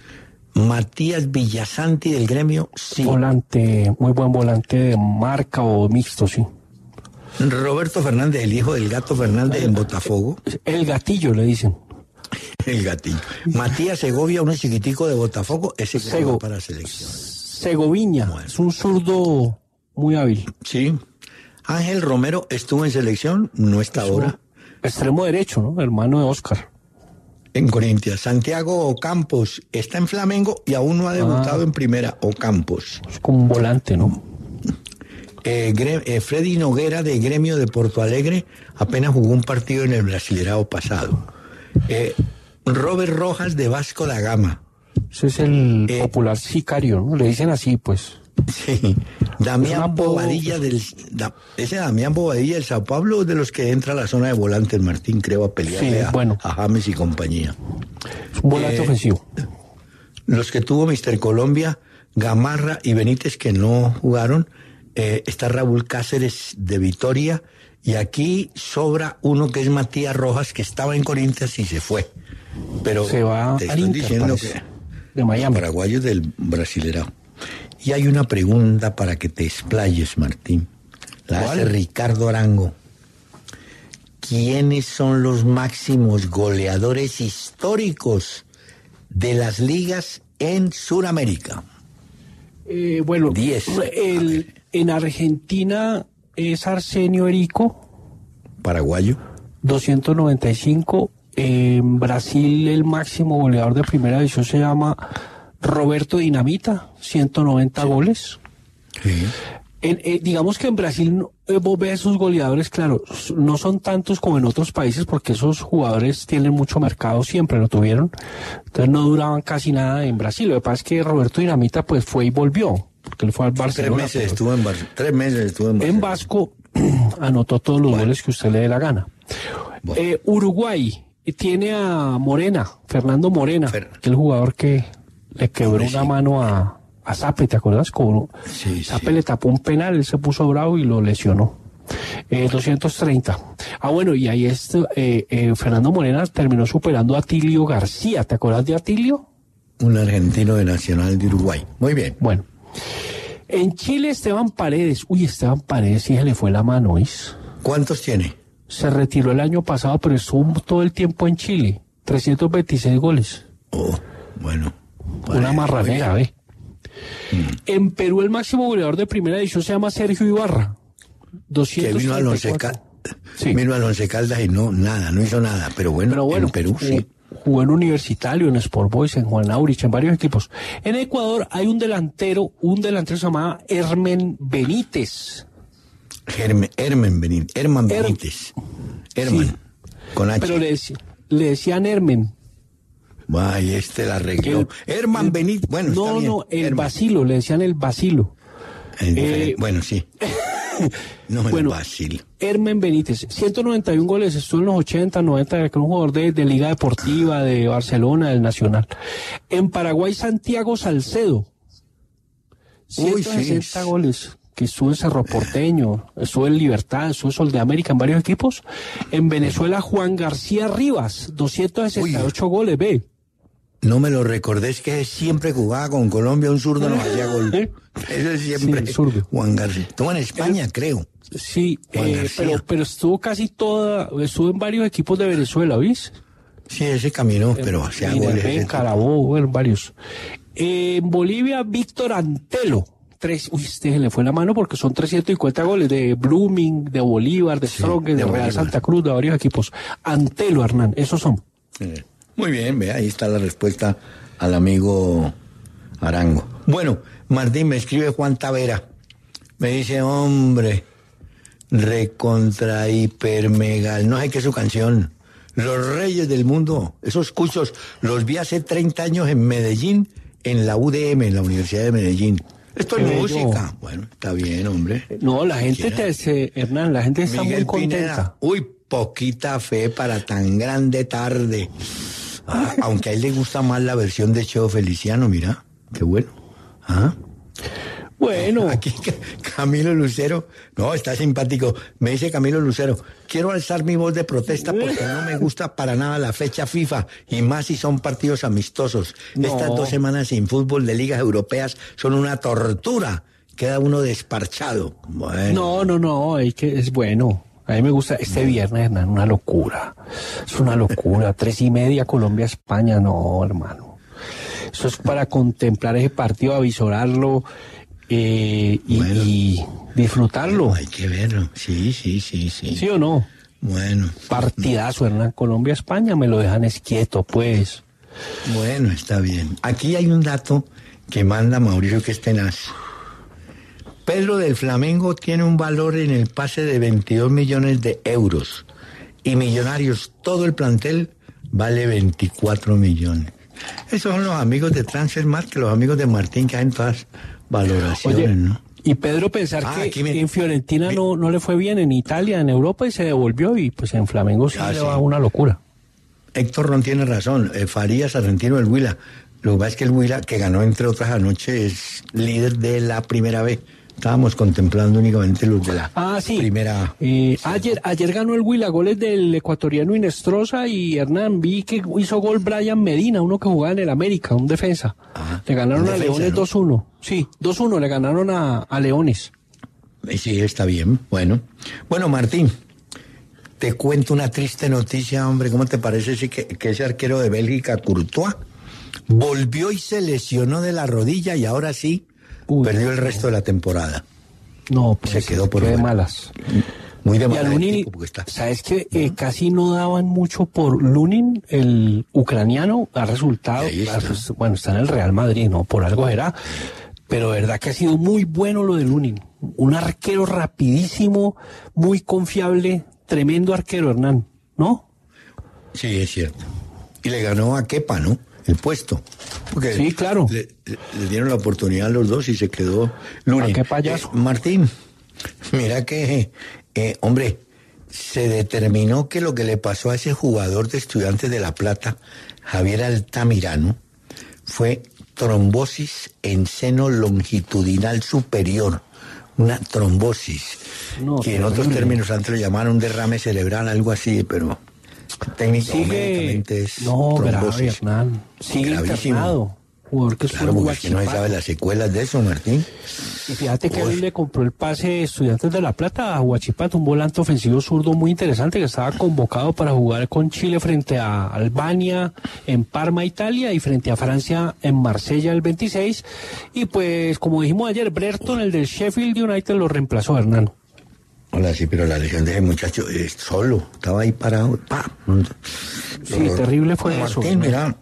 Speaker 2: Matías Villasanti del Gremio, sí.
Speaker 3: Volante, muy buen volante de marca o mixto, sí.
Speaker 2: Roberto Fernández, el hijo del Gato Fernández en Botafogo.
Speaker 3: El gatillo, le dicen.
Speaker 2: El gatillo. Matías Segovia, uno chiquitico de Botafogo, ese que Sego, va para selección.
Speaker 3: Segoviña, bueno. Es un zurdo muy hábil.
Speaker 2: Sí. Ángel Romero estuvo en selección, no está ahora.
Speaker 3: Extremo derecho, ¿no? Hermano de Oscar.
Speaker 2: En Corinthians. Santiago Ocampos está en Flamengo y aún no ha debutado ah. en primera. Ocampos.
Speaker 3: Es como un volante, ¿no?
Speaker 2: Eh, eh, Freddy Noguera de Gremio de Porto Alegre apenas jugó un partido en el Brasilerao pasado. Eh, Robert Rojas de Vasco da Gama.
Speaker 3: Ese es el eh, popular sicario, ¿no? Le dicen así, pues.
Speaker 2: Sí. Damián Bobadilla del... Da, ese Damián Bobadilla del Sao Paulo, de los que entra a la zona de volantes, Martín, creo, a pelearle sí, a, bueno. a James y compañía.
Speaker 3: Es un volante eh, ofensivo.
Speaker 2: Los que tuvo mister Colombia, Gamarra y Benítez, que no jugaron. Eh, está Raúl Cáceres de Vitoria. Y aquí sobra uno que es Matías Rojas, que estaba en Corinthians y se fue. Pero
Speaker 3: se va
Speaker 2: te estoy
Speaker 3: Inter,
Speaker 2: diciendo
Speaker 3: parece,
Speaker 2: que
Speaker 3: de Miami.
Speaker 2: Los paraguayos del Brasilerao. Y hay una pregunta para que te explayes, Martín. La ¿Cuál? Hace Ricardo Arango. ¿Quiénes son los máximos goleadores históricos de las ligas en Sudamérica?
Speaker 3: Eh, bueno,
Speaker 2: Diez.
Speaker 3: El, en Argentina es Arsenio Erico.
Speaker 2: Paraguayo.
Speaker 3: doscientos noventa y cinco. En Brasil el máximo goleador de primera división se llama Roberto Dinamita, ciento noventa sí. goles.
Speaker 2: Sí.
Speaker 3: En, eh, digamos que en Brasil eh, vos ves esos goleadores, claro, no son tantos como en otros países porque esos jugadores tienen mucho mercado, siempre lo tuvieron, entonces no duraban casi nada en Brasil. Lo que pasa es que Roberto Dinamita pues fue y volvió, porque él fue al Barcelona.
Speaker 2: Tres meses estuvo en Barcelona. Tres meses estuvo en Barcelona.
Speaker 3: En Vasco anotó todos los bueno. goles que usted le dé la gana. Bueno. Eh, Uruguay tiene a Morena, Fernando Morena, Fer... que es el jugador que le quebró Hombre, una sí. mano a, a Zappe, ¿te acuerdas? Como
Speaker 2: sí,
Speaker 3: Zappe
Speaker 2: sí.
Speaker 3: le tapó un penal, él se puso bravo y lo lesionó. Eh, doscientos treinta. Ah, bueno, y ahí es, eh, eh, Fernando Morena terminó superando a Atilio García. ¿Te acuerdas de Atilio?
Speaker 2: Un argentino de Nacional de Uruguay. Muy bien.
Speaker 3: Bueno. En Chile, Esteban Paredes. Uy, Esteban Paredes sí se le fue la mano, ¿oís?
Speaker 2: ¿Cuántos tiene?
Speaker 3: Se retiró el año pasado, pero estuvo todo el tiempo en Chile. trescientos veintiséis goles.
Speaker 2: Oh, bueno.
Speaker 3: Una marranera, ¿eh? Mm. En Perú el máximo goleador de primera división se llama Sergio Ibarra. doscientos
Speaker 2: que vino al Once Caldas, sí. vino al Once Caldas y no, nada, no hizo nada. Pero bueno, pero bueno en Perú jugó, sí.
Speaker 3: Jugó en Universitario, en Sport Boys, en Juan Aurich, en varios equipos. En Ecuador hay un delantero, un delantero se llama Hermen Benítez.
Speaker 2: Hermen, Hermen Benítez. Herman Benítez. Herman. Sí. Con H.
Speaker 3: Pero le, le decían Hermen.
Speaker 2: Ay, este la arregló. Herman Benítez. Bueno,
Speaker 3: no,
Speaker 2: está bien.
Speaker 3: no, el
Speaker 2: Herman.
Speaker 3: Basilo, le decían el Basilo.
Speaker 2: Eh, bueno, sí. No,
Speaker 3: bueno,
Speaker 2: el Basilo.
Speaker 3: Hermen Benítez, ciento noventa y uno goles, estuvo en los ochenta, noventa, que era un jugador de, de Liga Deportiva, de Barcelona, del Nacional. En Paraguay, Santiago Salcedo. ciento sesenta Uy, sí. goles. Que estuvo en Cerro Porteño, estuvo en Libertad, estuvo en Sol de América, en varios equipos. En Venezuela, Juan García Rivas, doscientos sesenta y ocho Uy. goles, ve.
Speaker 2: No me lo recordé, es que siempre jugaba con Colombia, un zurdo no hacía gol. Eso es siempre
Speaker 3: Sí, zurdo.
Speaker 2: Juan García. Estuvo en España, creo.
Speaker 3: Sí,
Speaker 2: Juan
Speaker 3: eh,
Speaker 2: García.
Speaker 3: pero, pero estuvo casi toda, estuvo en varios equipos de Venezuela, ¿viste?
Speaker 2: Sí, ese caminó, pero hacía goles.
Speaker 3: En
Speaker 2: ese
Speaker 3: Carabobo, bueno, varios. Eh, en Bolivia, Víctor Antelo. Tres, uy, este se le fue la mano porque son trescientos cincuenta goles de Blooming, de Bolívar, de Strong, de,
Speaker 2: de
Speaker 3: Real
Speaker 2: Bolívar.
Speaker 3: Santa Cruz, de varios equipos. Antelo, Hernán, esos son.
Speaker 2: tipo. Sí. Muy bien, ve, ahí está la respuesta al amigo Arango. Bueno, Martín, me escribe Juan Tavera. Me dice, hombre, recontra hiper megal, no sé qué es su canción. Los Reyes del Mundo, esos cuchos, los vi hace treinta años en Medellín, en la U D M, en la Universidad de Medellín. Esto es
Speaker 3: Qué bello.
Speaker 2: música. Bueno, está bien, hombre.
Speaker 3: No, la gente, te, se, Hernán, la gente está
Speaker 2: Miguel
Speaker 3: muy contenta.
Speaker 2: Pineda, uy, poquita fe para tan grande tarde. Ah, aunque a él le gusta más la versión de Cheo Feliciano, mira, qué bueno. ¿Ah?
Speaker 3: Bueno,
Speaker 2: Aquí Camilo Lucero, no, está simpático. Me dice Camilo Lucero, quiero alzar mi voz de protesta porque no me gusta para nada la fecha FIFA y más si son partidos amistosos.
Speaker 3: No.
Speaker 2: Estas dos semanas sin fútbol de ligas europeas son una tortura. Queda uno desparchado. Bueno.
Speaker 3: no, no, no, es que es bueno. A mí me gusta este viernes, Hernán, una locura. Es una locura. Tres y media, Colombia, España, no, hermano. Eso es para contemplar ese partido, avisorarlo eh, y,
Speaker 2: Bueno.
Speaker 3: y disfrutarlo.
Speaker 2: Hay que verlo. Sí, sí, sí, sí.
Speaker 3: ¿Sí o no?
Speaker 2: Bueno.
Speaker 3: Partidazo, Hernán. Colombia, España, me lo dejan esquieto, pues.
Speaker 2: Bueno, está bien. Aquí hay un dato que manda Mauricio, que es tenaz. Pedro del Flamengo tiene un valor en el pase de veintidós millones de euros. Y Millonarios, todo el plantel, vale veinticuatro millones. Esos son los amigos de Transfermarkt, que los amigos de Martín, que hacen todas valoraciones,
Speaker 3: Oye,
Speaker 2: ¿no?
Speaker 3: y Pedro pensar
Speaker 2: Ah,
Speaker 3: que
Speaker 2: aquí me-
Speaker 3: en Fiorentina
Speaker 2: me-
Speaker 3: no, no le fue bien, en Italia, en Europa, y se devolvió, y pues en Flamengo sí
Speaker 2: Ah,
Speaker 3: le
Speaker 2: sí.
Speaker 3: va una locura.
Speaker 2: Héctor Ron tiene razón. Eh, Farías, argentino del Huila. Lo que pasa es que el Huila, que ganó entre otras anoche, es líder de la primera B. Estábamos contemplando únicamente los de la
Speaker 3: Ah, sí.
Speaker 2: primera.
Speaker 3: Eh, ayer, ayer ganó el Huila, goles del ecuatoriano Inestrosa y Hernán. Vi que hizo gol Brian Medina, uno que jugaba en el América, un defensa.
Speaker 2: Ah,
Speaker 3: le ganaron
Speaker 2: un
Speaker 3: a
Speaker 2: defensa,
Speaker 3: Leones
Speaker 2: ¿no?
Speaker 3: dos uno. Sí, dos uno le ganaron a, a Leones.
Speaker 2: Eh, Sí, está bien. Bueno. Bueno, Martín, te cuento una triste noticia, hombre. ¿Cómo te parece sí, que, que ese arquero de Bélgica, Courtois, volvió y se lesionó de la rodilla y ahora sí
Speaker 3: Uy,
Speaker 2: perdió el resto de la temporada?
Speaker 3: No, pues
Speaker 2: Se quedó por
Speaker 3: qué de
Speaker 2: fuera.
Speaker 3: malas.
Speaker 2: Muy de
Speaker 3: Y a
Speaker 2: mala
Speaker 3: Lunin,
Speaker 2: tipo, porque está.
Speaker 3: ¿sabes qué? Eh, casi no daban mucho por Lunin, el ucraniano, ha resultado,
Speaker 2: Ahí está.
Speaker 3: ha res- bueno, está en el Real Madrid, ¿no? Por algo será, pero de verdad que ha sido muy bueno lo de Lunin. Un arquero rapidísimo, muy confiable, tremendo arquero, Hernán, ¿no?
Speaker 2: Sí, es cierto. Y le ganó a Kepa, ¿no? El puesto. Porque
Speaker 3: Sí, claro.
Speaker 2: Le, le- le dieron la oportunidad a los dos y se quedó Lunin.
Speaker 3: ¿A qué payaso?
Speaker 2: Eh, Martín, mira que, eh, hombre, se determinó que lo que le pasó a ese jugador de Estudiantes de La Plata, Javier Altamirano, fue trombosis en seno longitudinal superior. Una trombosis.
Speaker 3: No,
Speaker 2: que en otros
Speaker 3: terrible.
Speaker 2: términos antes lo llamaron un derrame cerebral, algo así, pero técnicamente
Speaker 3: Sigue,
Speaker 2: es
Speaker 3: no, grave,
Speaker 2: trombosis.
Speaker 3: Hernán, sigue
Speaker 2: Gravísimo.
Speaker 3: internado. Jugador que
Speaker 2: Claro,
Speaker 3: fue
Speaker 2: porque es que no se sabe las secuelas de eso, Martín.
Speaker 3: Y fíjate que
Speaker 2: Uy.
Speaker 3: él le compró el pase de Estudiantes de La Plata a Huachipato, un volante ofensivo zurdo muy interesante que estaba convocado para jugar con Chile frente a Albania en Parma, Italia, y frente a Francia en Marsella el veintiséis. Y pues, como dijimos ayer, Brereton, el del Sheffield United, lo reemplazó, Hernán.
Speaker 2: Hola, sí, pero la lesión de ese muchacho es solo, estaba ahí parado. ¡Pam!
Speaker 3: Sí, terrible fue
Speaker 2: Martín,
Speaker 3: eso.
Speaker 2: Martín, mira,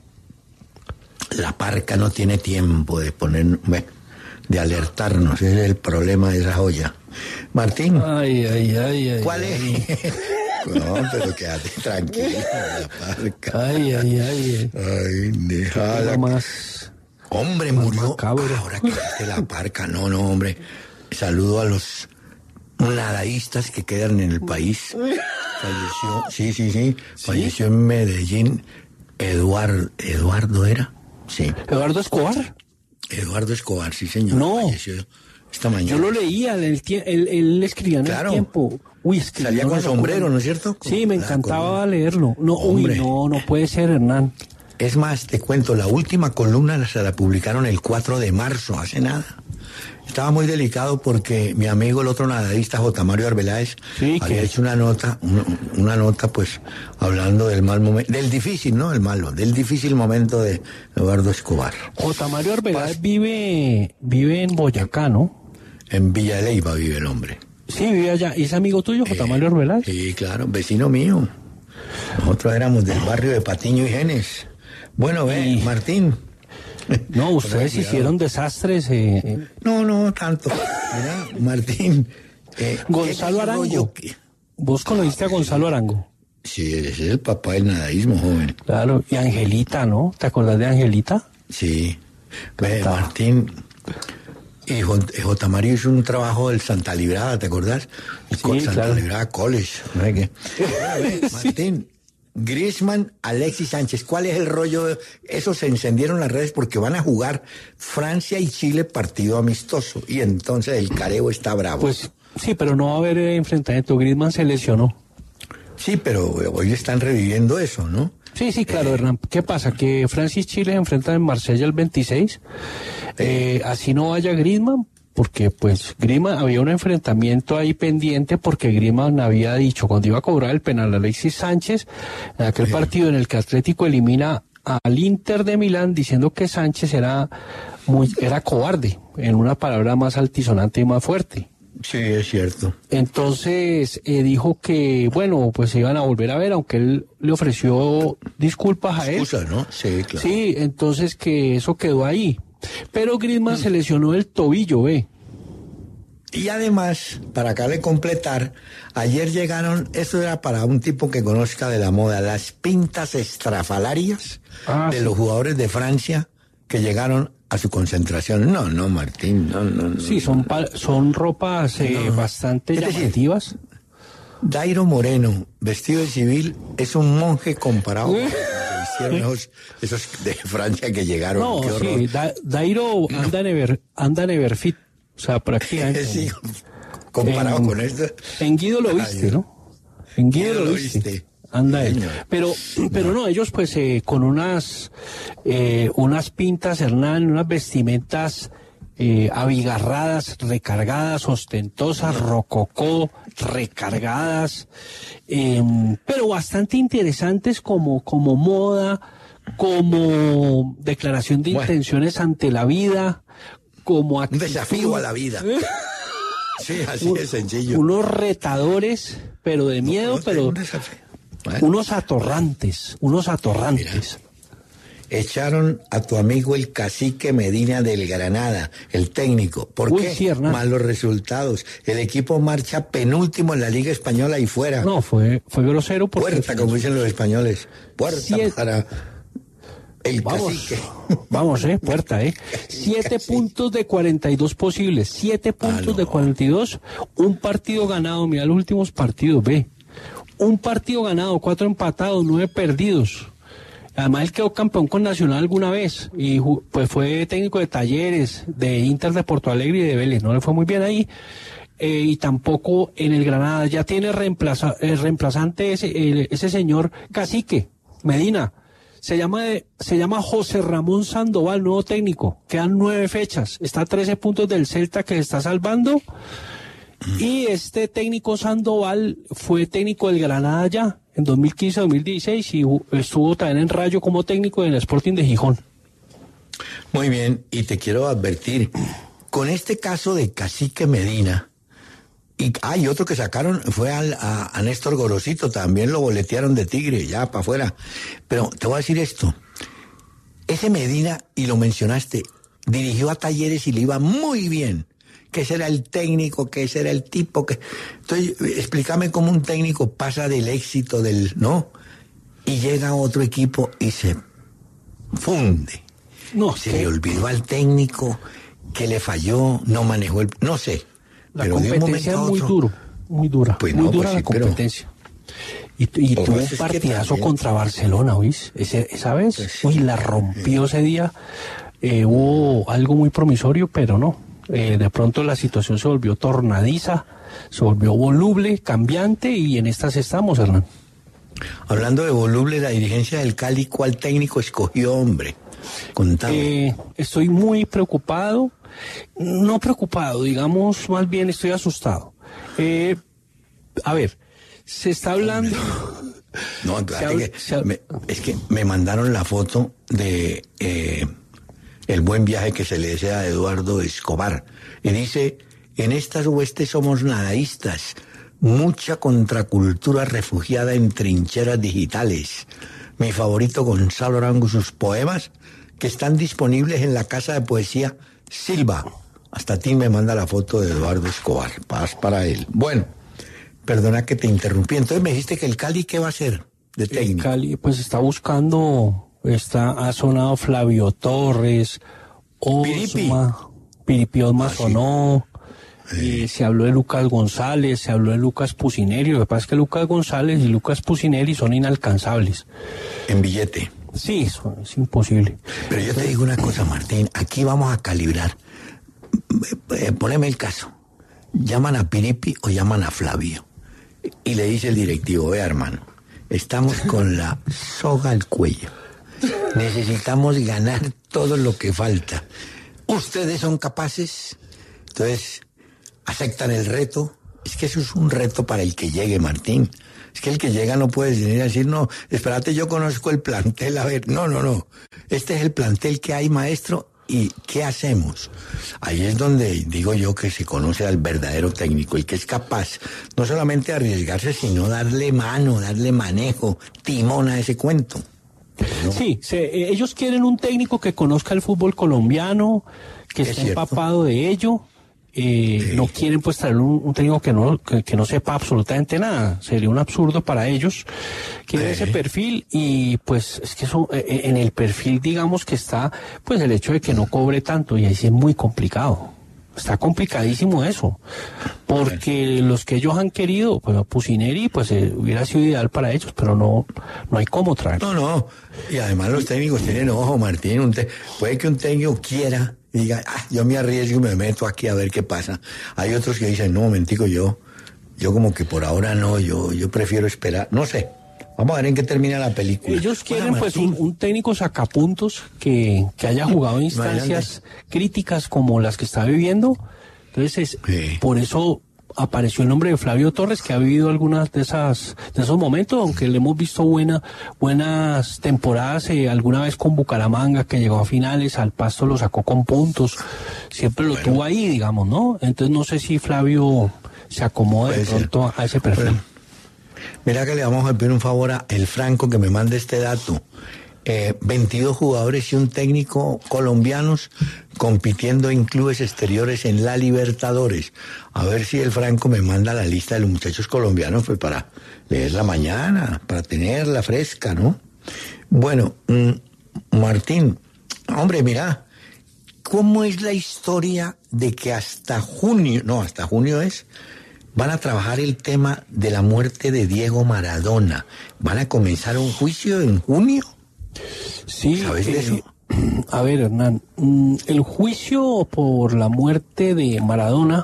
Speaker 2: la parca no tiene tiempo de poner, bueno, de alertarnos, ese es el problema de esa joya. Martín,
Speaker 3: Ay, ay, ay, ay.
Speaker 2: ¿cuál
Speaker 3: ay.
Speaker 2: es? No, pero quédate tranquilo, la parca.
Speaker 3: Ay, ay, ay.
Speaker 2: Ay, déjala.
Speaker 3: Nada más.
Speaker 2: Hombre,
Speaker 3: Más
Speaker 2: murió.
Speaker 3: macabro.
Speaker 2: Ahora que dijiste la parca, no, no, hombre. Saludo a los nadaístas que quedan en el país. Falleció, sí, sí, sí, falleció en Medellín Eduardo, ¿Eduardo era? Sí,
Speaker 3: Eduardo Escobar.
Speaker 2: Eduardo Escobar, sí, señor.
Speaker 3: No.
Speaker 2: Falleció esta mañana.
Speaker 3: Yo lo leía, él, él, él escribía en
Speaker 2: Claro.
Speaker 3: el tiempo. Uy, es que
Speaker 2: Salía
Speaker 3: yo
Speaker 2: con
Speaker 3: no
Speaker 2: sombrero,
Speaker 3: recuerdo.
Speaker 2: ¿no es cierto?
Speaker 3: Sí, me
Speaker 2: Ah,
Speaker 3: encantaba
Speaker 2: con-
Speaker 3: leerlo. No,
Speaker 2: Hombre.
Speaker 3: uy, no, no puede ser, Hernán.
Speaker 2: Es más, te cuento, la última columna se la publicaron el cuatro de marzo, hace nada. Estaba muy delicado porque mi amigo, el otro nadadista, J. Mario Arbeláez, sí, había hecho una nota, una, una nota pues hablando del mal momento, del difícil, no el malo, del difícil momento de Eduardo Escobar.
Speaker 3: J. Mario Arbeláez Pas- vive, vive en Boyacá, ¿no?
Speaker 2: En Villa de Leyva vive el hombre.
Speaker 3: Sí, vive allá. ¿Y es amigo tuyo, J. Eh, Mario Arbeláez?
Speaker 2: Sí, claro, vecino mío. Nosotros éramos del barrio de Patiño y Genes. Bueno, ve, y... Martín.
Speaker 3: No, ustedes hicieron desastres. Eh, eh.
Speaker 2: No, no, tanto. Mira, Martín.
Speaker 3: Eh, Gonzalo Arango. Que... ¿Vos conociste a Gonzalo Arango?
Speaker 2: Sí, ese es el papá del nadaísmo, joven.
Speaker 3: Claro, y Angelita, ¿no? ¿Te acordás de Angelita?
Speaker 2: Sí. Ve, Martín. Y J. J. Mario hizo un trabajo del Santa Librada, ¿te acordás? El sí, Santa claro. Librada College. ¿No sé qué? Ve, Martín. Sí. Griezmann, Alexis Sánchez, ¿cuál es el rollo? Eso se encendieron las redes porque van a jugar Francia y Chile partido amistoso y entonces el careo está bravo.
Speaker 3: Pues sí, pero no va a haber enfrentamiento. Griezmann se lesionó.
Speaker 2: Sí, pero hoy están reviviendo eso, ¿no?
Speaker 3: Sí, sí, claro, eh, Hernán. ¿Qué pasa? Que Francia y Chile se enfrentan en Marsella el veintiséis. Eh, eh, así no vaya Griezmann, porque pues Griezmann había un enfrentamiento ahí pendiente porque Griezmann había dicho cuando iba a cobrar el penal a Alexis Sánchez en aquel sí. partido en el que Atlético elimina al Inter de Milán diciendo que Sánchez era muy era cobarde, en una palabra más altisonante y más fuerte.
Speaker 2: Sí, es cierto.
Speaker 3: Entonces eh, dijo que, bueno, pues se iban a volver a ver, aunque él le ofreció disculpas a él.
Speaker 2: Excusas, ¿no? Sí, claro.
Speaker 3: Sí, entonces que eso quedó ahí. Pero Griezmann mm. se lesionó el tobillo, ¿ve?
Speaker 2: Y además, para acá de completar, ayer llegaron, esto era para un tipo que conozca de la moda, las pintas estrafalarias ah, de sí. los jugadores de Francia que llegaron a su concentración. No, no, Martín, no, no, no.
Speaker 3: Sí, son, pa- son ropas eh, no. bastante es llamativas.
Speaker 2: Decir, Dairo Moreno, vestido de civil, es un monje comparado con esos, esos de Francia que llegaron.
Speaker 3: No, qué horror. Sí, da- Dairo no. anda en Ever, anda en Everfit, o sea, prácticamente.
Speaker 2: Sí, comparado en, con esto.
Speaker 3: En Guido lo viste, Ay, ¿no? En Guido, Guido lo viste. viste. Anda él. Pero, pero no, ellos pues eh, con unas, eh, unas pintas, Hernán, unas vestimentas eh, abigarradas, recargadas, ostentosas, rococó, recargadas, eh, pero bastante interesantes como, como moda, como declaración de bueno. intenciones ante la vida, como actitud.
Speaker 2: Un desafío a la vida. Sí, así de sencillo.
Speaker 3: Unos retadores, pero de miedo, no, pero... Bueno. Unos atorrantes, unos atorrantes.
Speaker 2: Mira, echaron a tu amigo el cacique Medina del Granada, el técnico. ¿Por Uy, qué? Sí, malos resultados. El equipo marcha penúltimo en la Liga Española y fuera.
Speaker 3: No, fue, fue grosero.
Speaker 2: Puerta, como dicen los españoles. Puerta Siete. para el
Speaker 3: vamos,
Speaker 2: cacique.
Speaker 3: Vamos, eh, puerta, eh. Siete puntos de cuarenta y dos posibles. Siete puntos ah, no. de cuarenta y dos. Un partido ganado. Mira los últimos partidos, ve. Un partido ganado, cuatro empatados, nueve perdidos. Además, él quedó campeón con Nacional alguna vez. Y pues fue técnico de Talleres, de Inter de Porto Alegre y de Vélez. No le fue muy bien ahí. Eh, y tampoco en el Granada. Ya tiene reemplaza, el reemplazante ese, el, ese señor Cacique, Medina. Se llama, se llama José Ramón Sandoval, nuevo técnico. Quedan nueve fechas. Está a trece puntos del Celta que se está salvando. Y este técnico Sandoval fue técnico del Granada ya en dos mil quince a dos mil dieciséis y estuvo también en Rayo como técnico en el Sporting de Gijón.
Speaker 2: Muy bien, y te quiero advertir, con este caso de Cacique Medina, y hay otro que sacaron, fue al, a, a Néstor Gorosito, también lo boletearon de Tigre, ya para afuera. Pero te voy a decir esto, ese Medina, y lo mencionaste, dirigió a Talleres y le iba muy bien. Que ese era el técnico, que ese era el tipo que... Entonces, explícame cómo un técnico pasa del éxito del... ¿no? Y llega a otro equipo y se funde.
Speaker 3: No,
Speaker 2: se
Speaker 3: ¿qué?
Speaker 2: le olvidó al técnico, que le falló, no manejó el... No sé.
Speaker 3: La pero competencia es muy duro, muy dura.
Speaker 2: Pues
Speaker 3: muy
Speaker 2: no,
Speaker 3: dura
Speaker 2: pues
Speaker 3: la
Speaker 2: sí,
Speaker 3: competencia. Pero... Y, y tuvo un partidazo es contra Barcelona, ¿oís? Ese, esa vez, pues, uy, la rompió ese día. Eh, hubo algo muy promisorio, pero no. Eh, de pronto la situación se volvió tornadiza, se volvió voluble, cambiante, y en estas estamos, Hernán.
Speaker 2: Hablando de voluble, la dirigencia del Cali, ¿cuál técnico escogió, hombre? Contame.
Speaker 3: Eh, estoy muy preocupado, no preocupado, digamos, más bien estoy asustado. Eh, a ver, se está hablando...
Speaker 2: No, espérate que me, es que me mandaron la foto de eh, el buen viaje que se le desea a Eduardo Escobar. Y dice, en estas huestes somos nadaístas, mucha contracultura refugiada en trincheras digitales. Mi favorito Gonzalo Arango, sus poemas, que están disponibles en la casa de poesía Silva. Hasta a ti me manda la foto de Eduardo Escobar. Paz para él. Bueno, perdona que te interrumpí. Entonces me dijiste que el Cali, ¿qué va a hacer de técnico?
Speaker 3: El Cali, pues está buscando, está, ha sonado Flavio Torres, Osma, Piripi Osma ah, sonó, sí. eh, se habló de Lucas González, se habló de Lucas Pusineri. Lo que pasa es que Lucas González y Lucas Pusineri son inalcanzables.
Speaker 2: En billete.
Speaker 3: Sí, eso es imposible.
Speaker 2: Pero yo te digo una cosa, Martín, aquí vamos a calibrar. Poneme el caso. Llaman a Piripi o llaman a Flavio. Y le dice el directivo, vea hermano, estamos con la soga al cuello. Necesitamos ganar todo lo que falta. ¿Ustedes son capaces? Entonces, aceptan el reto. Es que eso es un reto para el que llegue, Martín. Es que el que llega no puede venir a decir, no, espérate, yo conozco el plantel, a ver, no, no, no. Este es el plantel que hay, maestro, ¿y qué hacemos? Ahí es donde digo yo que se conoce al verdadero técnico, el que es capaz no solamente de arriesgarse, sino darle mano, darle manejo, timón a ese cuento. ¿No?
Speaker 3: Sí, se, ellos quieren un técnico que conozca el fútbol colombiano, que esté empapado de ello. Eh, sí. No quieren pues traer un, un técnico que no que, que no sepa absolutamente nada. Sería un absurdo para ellos. Quieren sí. ese perfil y pues es que eso, eh, en el perfil digamos que está pues el hecho de que no cobre tanto y ahí sí es muy complicado. Está complicadísimo eso, porque sí. los que ellos han querido, pues a Pusineri pues eh, hubiera sido ideal para ellos, pero no no hay cómo traer.
Speaker 2: No, no, y además los técnicos tienen ojo, Martín, un te- puede que un técnico quiera y diga, ah, yo me arriesgo y me meto aquí a ver qué pasa. Hay otros que dicen, no, momentico, yo, yo como que por ahora no, yo, yo prefiero esperar, no sé. Vamos a ver en qué termina la película.
Speaker 3: Ellos quieren pues un, un técnico sacapuntos que, que haya jugado en instancias críticas como las que está viviendo. Entonces, es, sí. por eso apareció el nombre de Flavio Torres, que ha vivido algunas de esas de esos momentos, aunque le hemos visto buena, buenas temporadas, eh, alguna vez con Bucaramanga, que llegó a finales, al Pasto lo sacó con puntos, siempre lo bueno. tuvo ahí, digamos, ¿no? Entonces no sé si Flavio se acomoda de pronto ser. a ese perfil. Bueno.
Speaker 2: Mira que le vamos a pedir un favor a el Franco que me mande este dato. Eh, veintidós jugadores y un técnico colombianos compitiendo en clubes exteriores en la Libertadores. A ver si el Franco me manda la lista de los muchachos colombianos pues para leerla mañana, para tenerla fresca, ¿no? Bueno, mmm, Martín, hombre, mira, ¿cómo es la historia de que hasta junio, no, hasta junio es... van a trabajar el tema de la muerte de Diego Maradona? ¿Van a comenzar un juicio en junio?
Speaker 3: Sí.
Speaker 2: ¿Sabes de
Speaker 3: eh,
Speaker 2: eso?
Speaker 3: A ver, Hernán, el juicio por la muerte de Maradona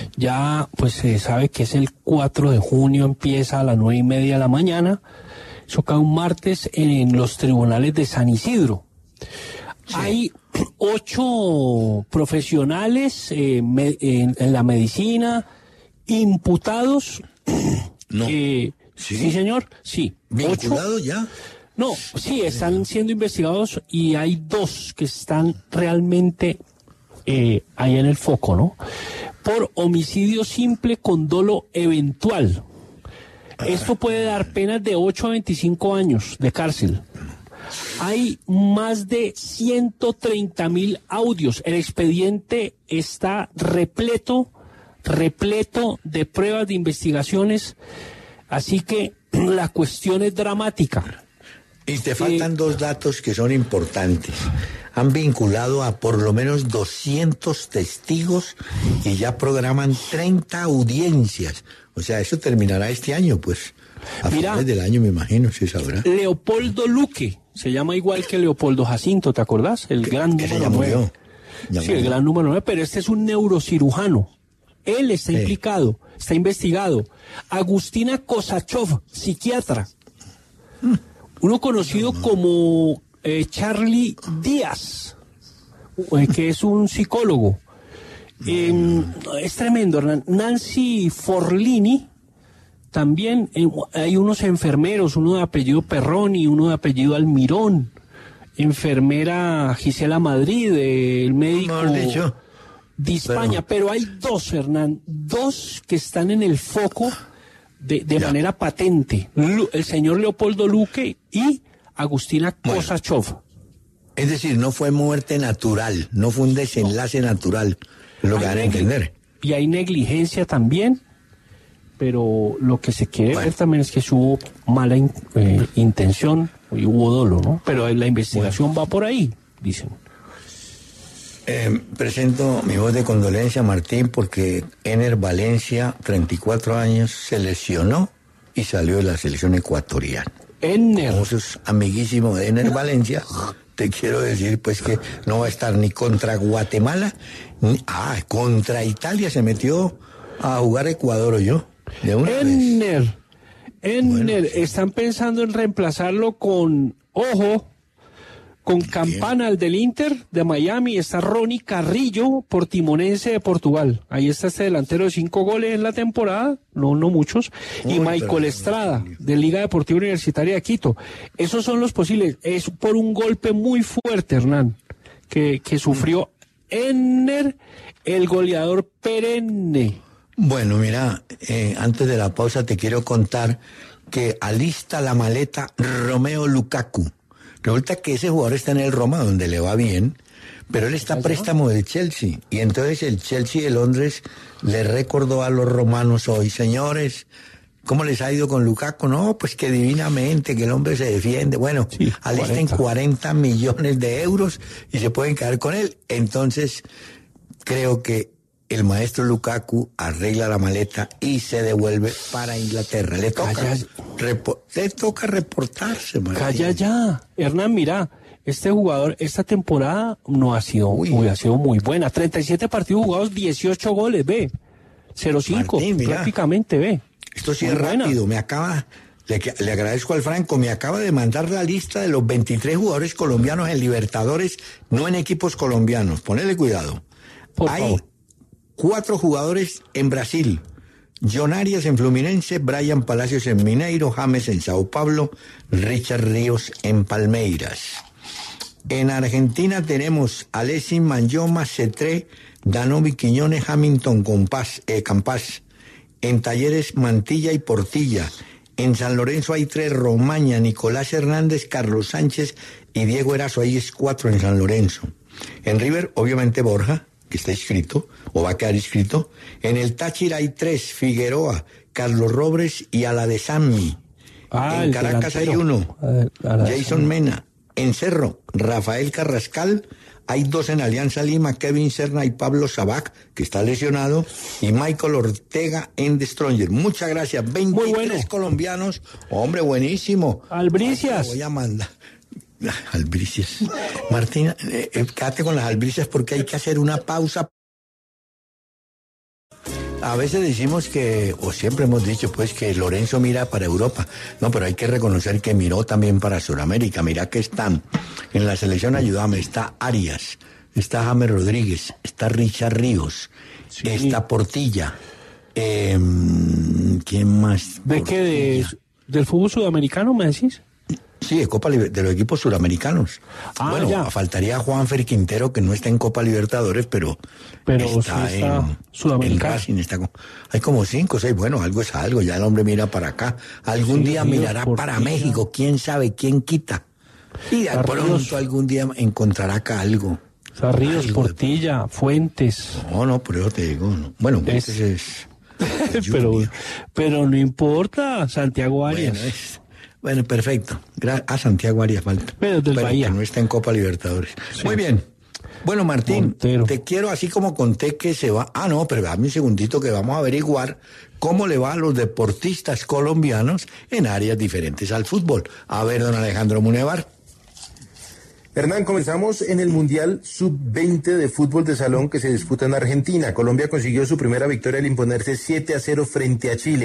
Speaker 3: ya pues se sabe que es el cuatro de junio, empieza a las nueve y media de la mañana. Eso cae un martes en los tribunales de San Isidro. Sí. Hay ocho profesionales eh, me, en, en la medicina imputados.
Speaker 2: No.
Speaker 3: Eh, ¿Sí? sí, señor, sí.
Speaker 2: ¿Vinculados ya?
Speaker 3: No, sí, están siendo investigados y hay dos que están realmente eh, ahí en el foco, ¿no? Por homicidio simple con dolo eventual. Esto puede dar penas de ocho a veinticinco años de cárcel. Hay más de ciento treinta mil audios. El expediente está repleto, repleto de pruebas de investigaciones. Así que la cuestión es dramática.
Speaker 2: Y te faltan eh, dos datos que son importantes. Han vinculado a por lo menos doscientos testigos y ya programan treinta audiencias. O sea, eso terminará este año, pues. A Mira, finales del año, me imagino, se sabrá.
Speaker 3: Leopoldo Luque, se llama igual que Leopoldo Jacinto, ¿te acordás? El
Speaker 2: que,
Speaker 3: gran
Speaker 2: que
Speaker 3: número nueve. Sí, el gran número nueve, pero este es un neurocirujano. Él está sí. implicado, está investigado. Agustina Kosachov, psiquiatra. Uno conocido como eh, Charlie Díaz, eh, que es un psicólogo. Eh, es tremendo, Hernán. Nancy Forlini, también eh, hay unos enfermeros, uno de apellido Perroni, uno de apellido Almirón, enfermera Gisela Madrid, eh, el médico de España, pero... pero hay dos, Hernán, dos que están en el foco de, de manera patente, el señor Leopoldo Luque y Agustina Kosachov. Bueno,
Speaker 2: es decir, no fue muerte natural, no fue un desenlace no. natural, es lo que van a entender.
Speaker 3: Y hay negligencia también, pero lo que se quiere bueno. ver también es que hubo mala in, eh, intención y hubo dolo, ¿no? Pero la investigación bueno. va por ahí, dicen.
Speaker 2: Eh, presento mi voz de condolencia, Martín, porque Ener Valencia, treinta y cuatro años, se lesionó y salió de la selección ecuatoriana.
Speaker 3: Ener.
Speaker 2: Como sos amiguísimo de Ener Valencia, te quiero decir pues que no va a estar ni contra Guatemala, ni, ah, contra Italia se metió a jugar Ecuador, ¿o yo? De una
Speaker 3: Ener.
Speaker 2: vez.
Speaker 3: Ener, bueno. Están pensando en reemplazarlo con, ojo, con Campana, el del Inter de Miami. Está Ronnie Carrillo, portimonense de Portugal. Ahí está este delantero de cinco goles en la temporada, no, no muchos. Uy, y Michael pero... Estrada, de Liga Deportiva Universitaria de Quito. Esos son los posibles. Es por un golpe muy fuerte, Hernán, que, que sufrió Ener, el goleador perenne.
Speaker 2: Bueno, mira, eh, antes de la pausa te quiero contar que alista la maleta Romeo Lukaku. Resulta que ese jugador está en el Roma, donde le va bien, pero él está a préstamo del Chelsea. Y entonces el Chelsea de Londres le recordó a los romanos hoy, señores, ¿cómo les ha ido con Lukaku? No, pues que divinamente, que el hombre se defiende. Bueno, sí, alisten cuarenta millones de euros y se pueden quedar con él. Entonces, creo que el maestro Lukaku arregla la maleta y se devuelve para Inglaterra. Le toca, repo, le toca reportarse. María.
Speaker 3: Calla ya. Hernán, mira, este jugador, esta temporada no ha sido, muy, ha sido muy buena. treinta y siete partidos jugados, dieciocho goles, ve. cero cinco, prácticamente, ve.
Speaker 2: Esto sí muy es rápido. Buena. Me acaba, le, le agradezco al Franco, me acaba de mandar la lista de los veintitrés jugadores colombianos en Libertadores, no en equipos colombianos. Ponele cuidado.
Speaker 3: Por
Speaker 2: Hay
Speaker 3: favor.
Speaker 2: Cuatro jugadores en Brasil: John Arias en Fluminense, Brian Palacios en Mineiro, James en Sao Paulo, Richard Ríos en Palmeiras. En Argentina tenemos Alessi, Manjoma, Cetré, Danovi, Quiñones, Hamilton, Compás, eh, Campás. En Talleres, Mantilla y Portilla. En San Lorenzo hay tres: Romaña, Nicolás Hernández, Carlos Sánchez y Diego Erazo. Ahí es cuatro en San Lorenzo. En River, obviamente Borja, que está inscrito, o va a quedar inscrito. En el Táchira hay tres: Figueroa, Carlos Robles y Aladezami.
Speaker 3: Ah,
Speaker 2: en Caracas delantero. Hay uno, Jason Mena. En Cerro, Rafael Carrascal. Hay dos en Alianza Lima: Kevin Serna y Pablo Sabac, que está lesionado, y Michael Ortega en The Stronger. Muchas gracias. veintitrés bueno. colombianos. Hombre, buenísimo.
Speaker 3: Albricias.
Speaker 2: Voy a mandar. Albricias. Martina, eh, eh, quédate con las albricias porque hay que hacer una pausa. A veces decimos que, o siempre hemos dicho, pues, que Lorenzo mira para Europa. No, pero hay que reconocer que miró también para Sudamérica. Mira que están en la selección, ayúdame, está Arias, está James Rodríguez, está Richard Ríos, sí. está Portilla. Eh, ¿Quién más?
Speaker 3: ¿De qué? De, ¿Del fútbol sudamericano me decís?
Speaker 2: Sí, de Copa de los equipos suramericanos. Ah, bueno, ya. Faltaría Juanfer Quintero, que no está en Copa Libertadores, pero,
Speaker 3: pero está, sí está en Sudamericano. En Racing,
Speaker 2: está con, hay como cinco o seis, bueno, algo es algo, ya el hombre mira para acá. Algún sí, día mirará para Portilla. México, quién sabe, quién quita. Y de pronto algún día encontrará acá algo.
Speaker 3: O sea, Ríos, algo Portilla, de... Fuentes.
Speaker 2: No, no, por eso te digo, no. Bueno, Fuentes es... es...
Speaker 3: pero, pero no importa, Santiago Arias.
Speaker 2: Bueno, es... Bueno, perfecto. Gra- a Santiago Arias falta.
Speaker 3: Pero, del
Speaker 2: Pero
Speaker 3: Bahía.
Speaker 2: que no está en Copa Libertadores. Sí. Muy bien. Bueno, Martín, Montero. Te quiero, así como conté que se va... Ah, no, pero dame un segundito que vamos a averiguar cómo le va a los deportistas colombianos en áreas diferentes al fútbol. A ver, don Alejandro Munevar.
Speaker 4: Hernán, comenzamos en el Mundial sub veinte de fútbol de salón que se disputa en Argentina. Colombia consiguió su primera victoria al imponerse siete a cero frente a Chile.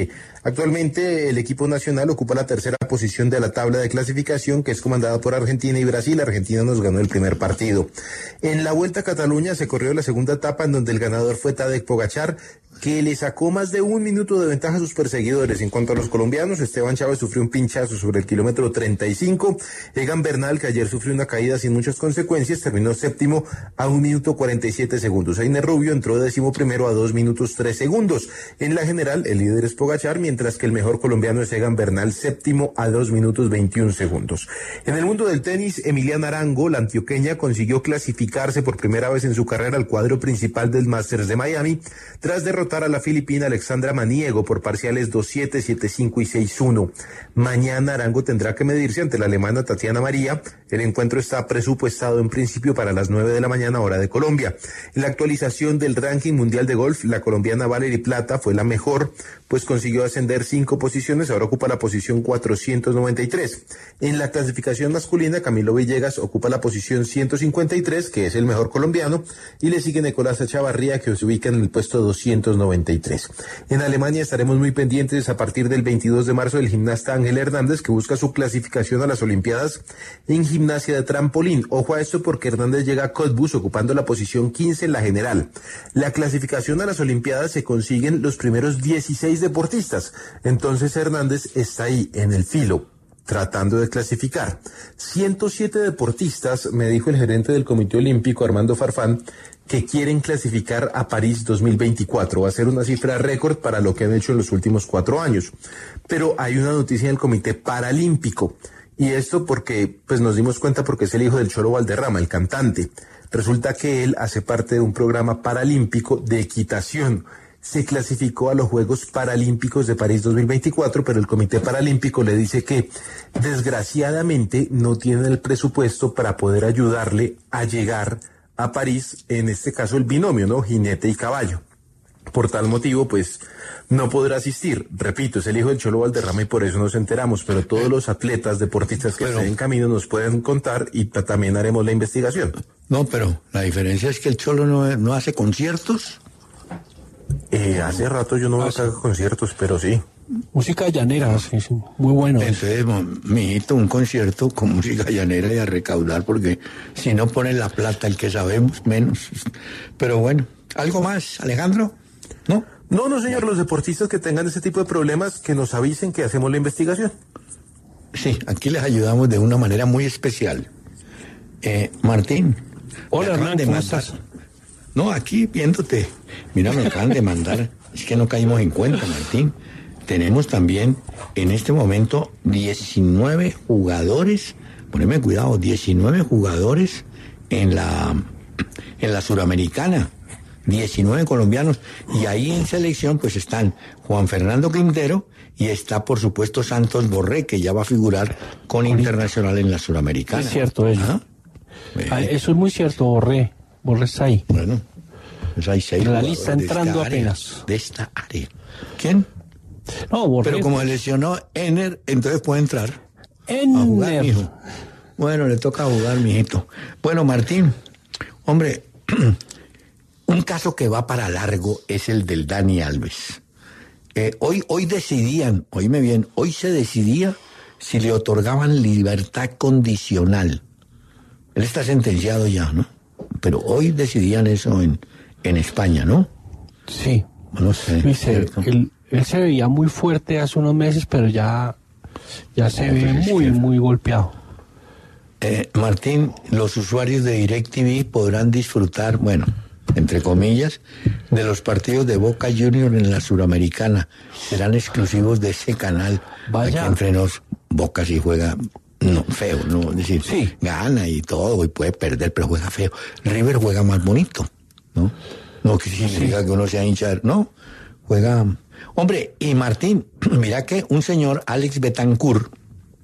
Speaker 4: Actualmente el equipo nacional ocupa la tercera posición de la tabla de clasificación, que es comandada por Argentina y Brasil. Argentina nos ganó el primer partido. En la Vuelta a Cataluña se corrió la segunda etapa, en donde el ganador fue Tadej Pogačar, que le sacó más de un minuto de ventaja a sus perseguidores. En cuanto a los colombianos, Esteban Chávez sufrió un pinchazo sobre el kilómetro treinta y cinco. Egan Bernal, que ayer sufrió una caída sin muchas consecuencias, terminó séptimo a un minuto cuarenta y siete segundos. Einer Rubio entró décimo primero a dos minutos tres segundos. En la general, el líder es Pogačar, mientras que el mejor colombiano es Egan Bernal, séptimo a dos minutos veintiún segundos. En el mundo del tenis, Emiliana Arango, la antioqueña, consiguió clasificarse por primera vez en su carrera al cuadro principal del Masters de Miami, tras derrotar a la filipina Alexandra Maniego por parciales dos siete, siete cinco y seis uno. Mañana Arango tendrá que medirse ante la alemana Tatiana María. El encuentro está presupuestado en principio para las nueve de la mañana, hora de Colombia. En la actualización del ranking mundial de golf, la colombiana Valerie Plata fue la mejor, pues consiguió ascender cinco posiciones, ahora ocupa la posición cuatrocientos noventa y tres. En la clasificación masculina, Camilo Villegas ocupa la posición ciento cincuenta y tres, que es el mejor colombiano, y le sigue Nicolás Echavarría, que se ubica en el puesto doscientos noventa y tres. En Alemania estaremos muy pendientes a partir del veintidós de marzo del gimnasta Ángel Hernández, que busca su clasificación a las Olimpiadas en gimnasia de trampolín. Ojo a esto, porque Hernández llega a Cottbus ocupando la posición quince en la general. La clasificación a las Olimpiadas se consiguen los primeros dieciséis deportistas. Entonces Hernández está ahí en el filo, tratando de clasificar. ciento siete deportistas, me dijo el gerente del Comité Olímpico, Armando Farfán, que quieren clasificar a París dos mil veinticuatro. Va a ser una cifra récord para lo que han hecho en los últimos cuatro años. Pero hay una noticia en el Comité Paralímpico. Y esto porque, pues nos dimos cuenta porque es el hijo del Cholo Valderrama, el cantante. Resulta que él hace parte de un programa paralímpico de equitación. Se clasificó a los Juegos Paralímpicos de París dos mil veinticuatro, pero el Comité Paralímpico le dice que desgraciadamente no tiene el presupuesto para poder ayudarle a llegar a París, en este caso el binomio, ¿no? Jinete y caballo. Por tal motivo, pues, no podrá asistir. Repito, es el hijo del Cholo Valderrama y por eso nos enteramos, pero todos los atletas, deportistas que pero, estén en camino nos pueden contar y también haremos la investigación.
Speaker 2: No, pero la diferencia es que el Cholo no, no hace conciertos.
Speaker 4: Eh, hace rato yo no veo que haga conciertos, pero sí.
Speaker 3: Música llanera, sí, sí, muy bueno.
Speaker 2: Entonces, mijito, un concierto con música llanera y a recaudar, porque si no ponen la plata, el que sabemos, menos. Pero bueno, ¿algo más, Alejandro? ¿No?
Speaker 4: No, no, señor, los deportistas que tengan ese tipo de problemas, que nos avisen que hacemos la investigación.
Speaker 2: Sí, aquí les ayudamos de una manera muy especial. Eh, Martín.
Speaker 3: Hola, Hernán, ¿cómo estás?
Speaker 2: No, aquí viéndote. Mira, me acaban de mandar, es que no caímos en cuenta, Martín. Tenemos también en este momento diecinueve jugadores, poneme cuidado, diecinueve jugadores en la, en la Suramericana, diecinueve colombianos, y ahí en selección pues están Juan Fernando Quintero y está por supuesto Santos Borré, que ya va a figurar con Internacional en la Suramericana.
Speaker 3: Es cierto eso. ¿Ah? Ah, eso es muy cierto, Borré, Borré está ahí.
Speaker 2: Bueno, pues hay seis.
Speaker 3: La lista entrando
Speaker 2: de
Speaker 3: apenas.
Speaker 2: Área, de esta área. ¿Quién?
Speaker 3: No, Borré.
Speaker 2: Pero como lesionó Ener, entonces puede entrar.
Speaker 3: Ener.
Speaker 2: A jugar, mijo. Bueno, le toca jugar, mijito. Bueno, Martín, hombre, un caso que va para largo es el del Dani Alves. Eh, hoy, hoy decidían, oíme bien, hoy se decidía si le otorgaban libertad condicional. Él está sentenciado ya, ¿no? Pero hoy decidían eso en, en España, ¿no?
Speaker 3: Sí.
Speaker 2: No sé.
Speaker 3: Dice, él, él se veía muy fuerte hace unos meses, pero ya, ya se no, ve muy, que... muy golpeado.
Speaker 2: Eh, Martín, los usuarios de DirecTV podrán disfrutar, bueno, entre comillas, de los partidos de Boca Juniors en la Suramericana. Serán exclusivos de ese canal.
Speaker 3: Vaya.
Speaker 2: Aquí entre nos, Boca sí juega no, feo, ¿no? Es decir,
Speaker 3: sí.
Speaker 2: Gana y todo, y puede perder, pero juega feo. River juega más bonito, ¿no? No que significa sí. que uno sea hincha, no, juega... Hombre, y Martín, mira que un señor, Alex Betancourt,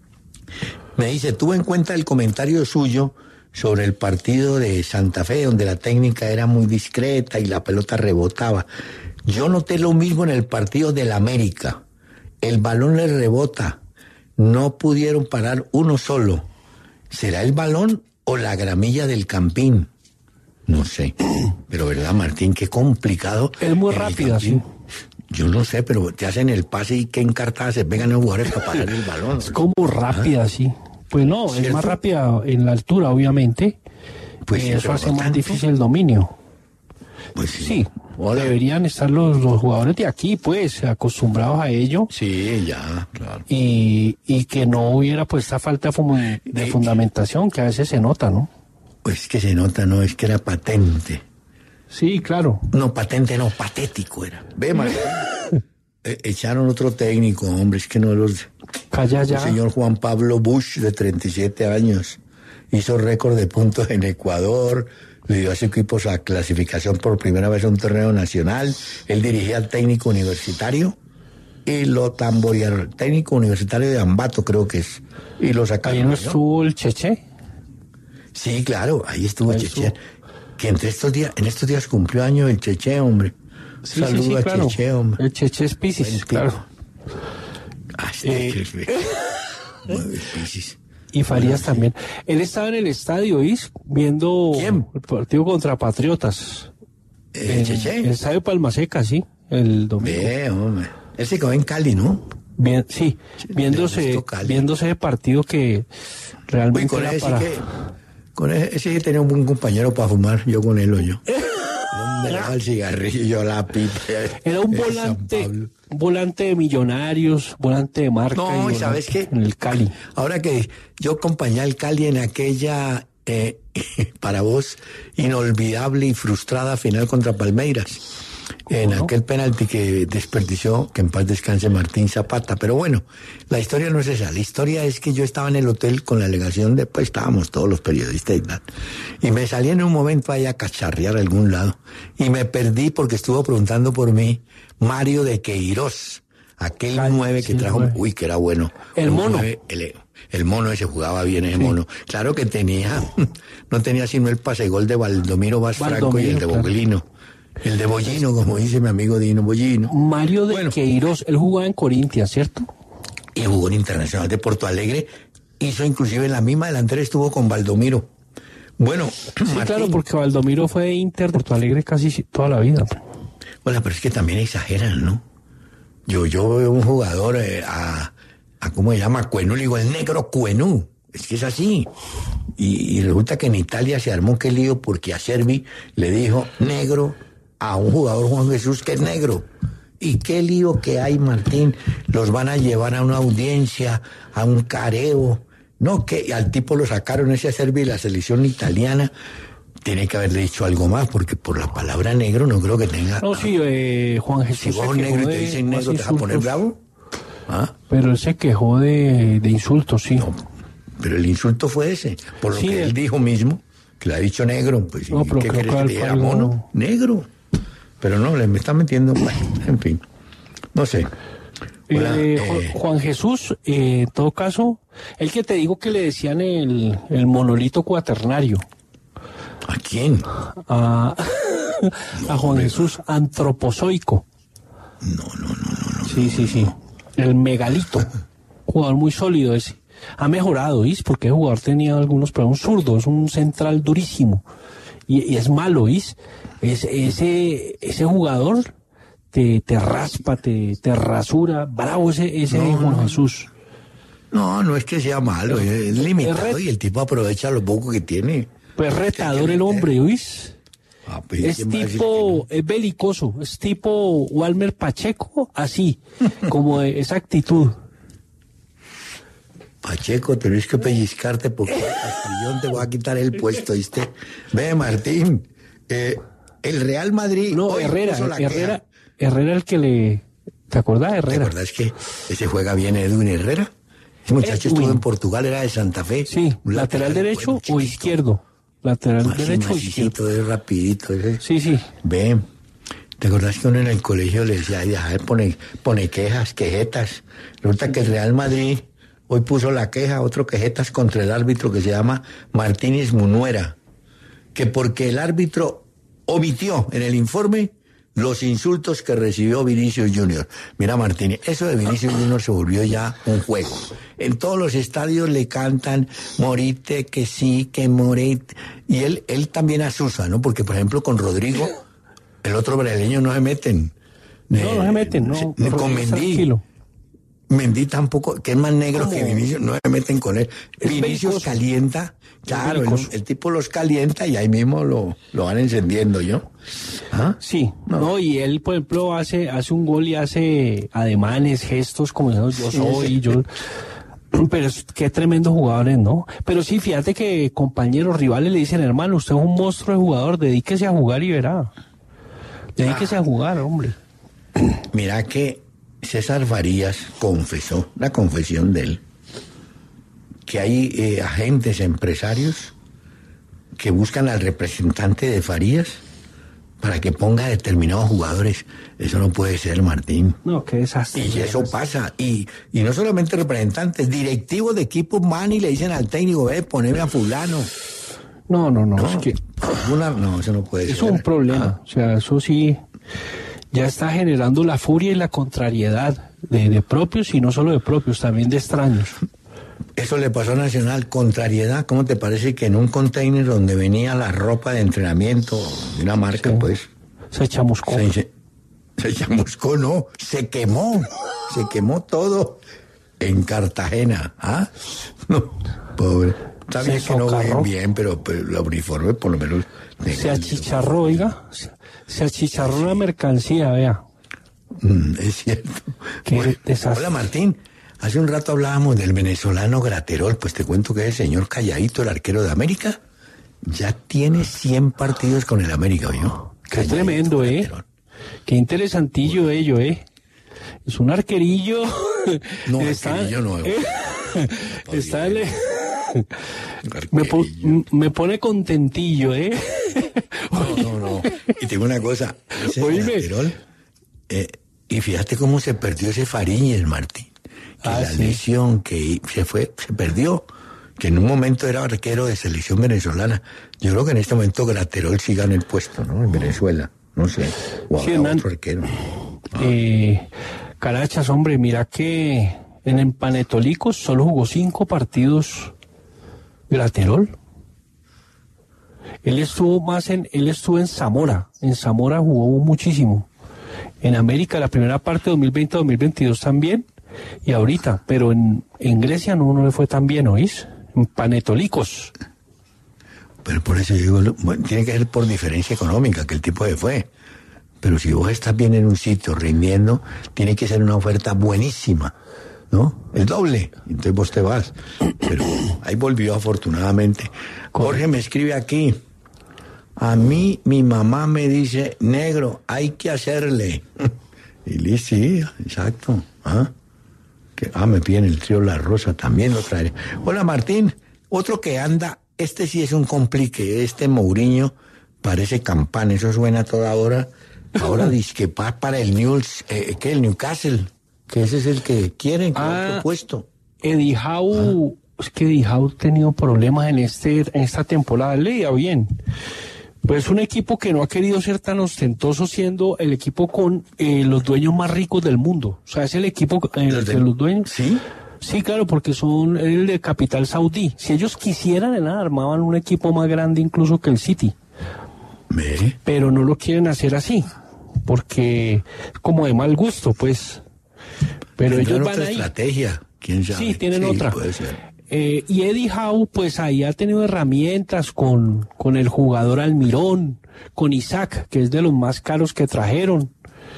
Speaker 2: me dice, tuve en cuenta el comentario suyo sobre el partido de Santa Fe, donde la técnica era muy discreta y la pelota rebotaba. Yo noté lo mismo en el partido del América. El balón le rebota. No pudieron parar uno solo. ¿Será el balón o la gramilla del Campín? No sé. Pero verdad, Martín, qué complicado.
Speaker 3: Es muy rápida, sí.
Speaker 2: Yo no sé, pero te hacen el pase y qué encartada se pegan los jugadores para pasar el balón.
Speaker 3: Es como rápida, ¿Ah? sí. Pues no, ¿cierto? Es más rápida en la altura, obviamente. Pues sí, eso hace más tanto. difícil el dominio.
Speaker 2: Pues sí.
Speaker 3: Sí, deberían estar los, los jugadores de aquí, pues, acostumbrados a ello.
Speaker 2: Sí, ya, claro.
Speaker 3: Y, y que no hubiera, pues, esta falta de, de eh, fundamentación que a veces se nota, ¿no?
Speaker 2: Pues que se nota, no, es que era patente.
Speaker 3: Sí, claro.
Speaker 2: No, patente no, patético era. Ve, Martín. eh, echaron otro técnico, hombre, es que no los...
Speaker 3: Calla ya.
Speaker 2: El señor Juan Pablo Bush, de treinta y siete años, hizo récord de puntos en Ecuador, le dio a su equipo a clasificación por primera vez a un torneo nacional, él dirigía al técnico universitario y lo tamborearon, técnico universitario de Ambato creo que es, y lo sacaron.
Speaker 3: ¿Ahí no estuvo el Cheche?
Speaker 2: Sí, claro, ahí estuvo el Cheche. Que entre estos días, en estos días cumplió año el Cheche, hombre.
Speaker 3: Sí, Saludo sí, sí, a claro. Cheche, hombre. El Cheche es Piscis, claro.
Speaker 2: Ah, eh,
Speaker 3: Piscis. Y Farías bueno, también. Sí. Él estaba en el estadio, ¿is? Viendo
Speaker 2: ¿Quién?
Speaker 3: El partido contra Patriotas.
Speaker 2: ¿El Cheche?
Speaker 3: El estadio Palmaseca, sí, el domingo.
Speaker 2: Bien, hombre. Él se quedó en Cali, ¿no?
Speaker 3: Bien, sí, viéndose, viéndose el partido que realmente
Speaker 2: Uy, con
Speaker 3: era
Speaker 2: ese
Speaker 3: para...
Speaker 2: Que... Con ese, ese sí tenía un buen compañero para fumar, yo con él o yo. Me daba el cigarrillo, la pipa.
Speaker 3: Era un volante, un volante de Millonarios, volante de Marca.
Speaker 2: No, y ¿sabes qué?
Speaker 3: En el Cali.
Speaker 2: Ahora que yo acompañé al Cali en aquella, eh, para vos, inolvidable y frustrada final contra Palmeiras. En no? aquel penalti que desperdició, que en paz descanse Martín Zapata. Pero bueno, la historia no es esa. La historia es que yo estaba en el hotel con la delegación de, pues estábamos todos los periodistas y tal. Y me salí en un momento ahí a cacharrear a algún lado. Y me perdí porque estuvo preguntando por mí Mario de Queiroz, aquel Ay, nueve que sí, trajo, nueve. Uy, que era bueno.
Speaker 3: El mono.
Speaker 2: Nueve, el, el mono ese jugaba bien, ese sí. mono. Claro que tenía, no tenía sino el pasegol de Baldomiro Vaz Franco y el de claro. Boglino. El de Bollino, como dice mi amigo Dino Bollino.
Speaker 3: Mario de bueno, Queiroz, él jugaba en Corinthians, ¿cierto?
Speaker 2: Y jugó en Internacional de Porto Alegre. Hizo inclusive en la misma delantera, estuvo con Baldomiro. Bueno,
Speaker 3: sí, Martín, claro, porque Baldomiro fue de Inter de Porto Alegre casi toda la vida.
Speaker 2: Bueno, pero es que también exageran, ¿no? Yo, yo veo un jugador eh, a, a, ¿cómo se llama? Cuenú, le digo, el negro Cuenú. Es que es así. Y, y resulta que en Italia se armó qué lío porque a Servi le dijo negro a un jugador, Juan Jesús, que es negro. Y qué lío que hay, Martín. Los van a llevar a una audiencia, a un careo. No, que al tipo lo sacaron ese a Servi, la selección italiana. Tiene que haberle dicho algo más, porque por la palabra negro no creo que tenga...
Speaker 3: No, sí, eh, Juan Jesús...
Speaker 2: Si vos negro y te dicen negro, ¿te vas a poner bravo? ¿Ah?
Speaker 3: Pero él se quejó de, de insultos, sí. No,
Speaker 2: pero el insulto fue ese. Por lo sí, que él dijo mismo, que le ha dicho negro. Pues,
Speaker 3: no, pero
Speaker 2: ¿qué
Speaker 3: creo
Speaker 2: querés
Speaker 3: que
Speaker 2: que le diera mono? Negro. Pero no, le me está metiendo... En fin, no sé.
Speaker 3: Hola, eh, eh, Juan Jesús, eh, en todo caso, el que te digo que le decían el, el monolito cuaternario.
Speaker 2: ¿A quién?
Speaker 3: A, no, a Juan Jesús antropozoico.
Speaker 2: No, no, no, no, no.
Speaker 3: Sí, sí, sí. El megalito. Jugador muy sólido ese. Ha mejorado, ¿is? Porque el jugador tenía algunos problemas. Un zurdo, es un central durísimo. Y, y es malo, ¿is? Es, ese, ese jugador te, te raspa, te, te rasura. Bravo ese, ese no, Juan Jesús.
Speaker 2: No, no es que sea malo, es limitado es y el tipo aprovecha lo poco que tiene.
Speaker 3: Pues retador el hombre, ¿oís? Ah, pues, es tipo, no? Es belicoso, es tipo Walmer Pacheco, así, como de esa actitud.
Speaker 2: Pacheco, tenés que pellizcarte porque Castrillón te va a quitar el puesto, ¿viste? Ve, Martín, eh, el Real Madrid...
Speaker 3: No, Herrera, Herrera, Herrera el que le... ¿Te acordás, Herrera?
Speaker 2: ¿Te acordás que ese juega bien Edwin Herrera? Ese muchacho Edwin. Estuvo en Portugal, era de Santa Fe.
Speaker 3: Sí, un lateral, lateral derecho bueno, o izquierdo. Lateral Más derecho o izquierdo.
Speaker 2: Es rapidito ese.
Speaker 3: Sí, sí.
Speaker 2: Ve, ¿te acordás que uno en el colegio le decía, ay, a ver, pone, pone quejas, quejetas? Resulta que el Real Madrid hoy puso la queja, otro quejetas contra el árbitro que se llama Martínez Munuera, que porque el árbitro omitió en el informe los insultos que recibió Vinicius Junior. Mira, Martínez, eso de Vinicius Junior se volvió ya un juego. En todos los estadios le cantan morite, que sí, que morite. Y él, él también asusa, ¿no? Porque, por ejemplo, con Rodrigo, el otro brasileño no se meten.
Speaker 3: No, no se meten, no.
Speaker 2: no con Mendy. Tranquilo. Mendy tampoco, que es más negro ¿Cómo? que Vinicius, no se meten con él. Es Vinicius belicoso. Calienta, claro, el, el tipo los calienta y ahí mismo lo, lo van encendiendo, ¿yo?
Speaker 3: ¿Ah? Sí, no. no, y él, por ejemplo, hace, hace un gol y hace ademanes, gestos, como yo sí, soy, sí. yo... Pero es, qué tremendo jugadores, ¿no? Pero sí, fíjate que compañeros, rivales le dicen, hermano, usted es un monstruo de jugador, dedíquese a jugar y verá. Dedíquese ah. a jugar, hombre.
Speaker 2: Mira que César Farías confesó, la confesión de él, que hay eh, agentes empresarios que buscan al representante de Farías para que ponga determinados jugadores. Eso no puede ser, Martín.
Speaker 3: No, qué desastre.
Speaker 2: Y eso pasa. Y, y no solamente representantes, directivos de equipos van y le dicen al técnico, ve, poneme a fulano.
Speaker 3: No, no, no. no es que...
Speaker 2: Una, no, eso no puede
Speaker 3: es
Speaker 2: ser.
Speaker 3: Es un problema. Ah. O sea, eso sí... Ya está generando la furia y la contrariedad de, de propios y no solo de propios, también de extraños.
Speaker 2: Eso le pasó a Nacional, contrariedad. ¿Cómo te parece que en un container donde venía la ropa de entrenamiento de una marca, sí. pues...
Speaker 3: Se chamuscó.
Speaker 2: Se, se, se chamuscó, no, se quemó, se quemó todo en Cartagena. ¿Ah? No, pobre. Está bien que no ven bien, pero, pero el uniforme por lo menos...
Speaker 3: Se achicharró, oiga. Se achicharró la mercancía, vea.
Speaker 2: Mm, es cierto.
Speaker 3: Qué
Speaker 2: bueno,
Speaker 3: desastre.
Speaker 2: Hola, Martín. Hace un rato hablábamos del venezolano Graterol. Pues te cuento que es el señor Calladito, el arquero de América. Ya tiene cien partidos con el América, ¿oyó?
Speaker 3: Qué tremendo, ¿eh? Graterol. Qué interesantillo ello, ¿eh? Es un arquerillo.
Speaker 2: No, está, arquerillo nuevo.
Speaker 3: Eh, está el... Me, po me pone contentillo, ¿eh?
Speaker 2: No, no, no. Y tengo una cosa. Ese Graterol, eh, y fíjate cómo se perdió ese Fariñez, Martín. Que ah, la sí. lesión que se fue, se perdió. Que en un momento era arquero de selección venezolana. Yo creo que en este momento Graterol sí gana el puesto, ¿no? En Venezuela. No sé. O
Speaker 3: sí,
Speaker 2: habrá otro arquero.
Speaker 3: Ah. Eh, Carachas, hombre, mira que en el Panetolicos solo jugó cinco partidos Graterol. Él estuvo más en, él estuvo en Zamora. En Zamora jugó muchísimo. En América la primera parte dos mil veinte dos mil veintidós también. Y ahorita, pero en, en Grecia no, no le fue tan bien, ¿oís? En Panetolicos.
Speaker 2: Pero por eso digo, bueno, tiene que ser por diferencia económica que el tipo de fue. Pero si vos estás bien en un sitio rindiendo, tiene que ser una oferta buenísima, ¿no? El doble, entonces vos te vas. Pero ahí volvió afortunadamente. Jorge me escribe aquí, a mí mi mamá me dice, negro, hay que hacerle. Y le sí, exacto. ¿Ah? Que, ah, me piden el trío La Rosa, también lo traeré. Hola Martín, otro que anda, este sí es un complique, este Mourinho parece campana, eso suena a toda hora. Ahora dice que va para el News, eh, ¿qué? El Newcastle, que ese es el que quieren, que ah, otro puesto.
Speaker 3: Eddie Howe, ah. es que Eddie Howe ha tenido problemas en este, en esta temporada, leía bien. Pues es un equipo que no ha querido ser tan ostentoso, siendo el equipo con eh, los dueños más ricos del mundo. O sea, es el equipo eh, de, de los dueños.
Speaker 2: ¿Sí?
Speaker 3: Sí, claro, porque son el de capital saudí. Si ellos quisieran, nada, armaban un equipo más grande incluso que el City.
Speaker 2: ¿Me?
Speaker 3: Pero no lo quieren hacer así, porque como de mal gusto, pues. Pero
Speaker 2: ellos
Speaker 3: van
Speaker 2: otra
Speaker 3: ahí.
Speaker 2: Estrategia, quién sabe.
Speaker 3: Sí, tienen
Speaker 2: sí,
Speaker 3: otra.
Speaker 2: Puede ser.
Speaker 3: Eh, y Eddie Howe, pues ahí ha tenido herramientas con, con el jugador Almirón, con Isaac, que es de los más caros que trajeron.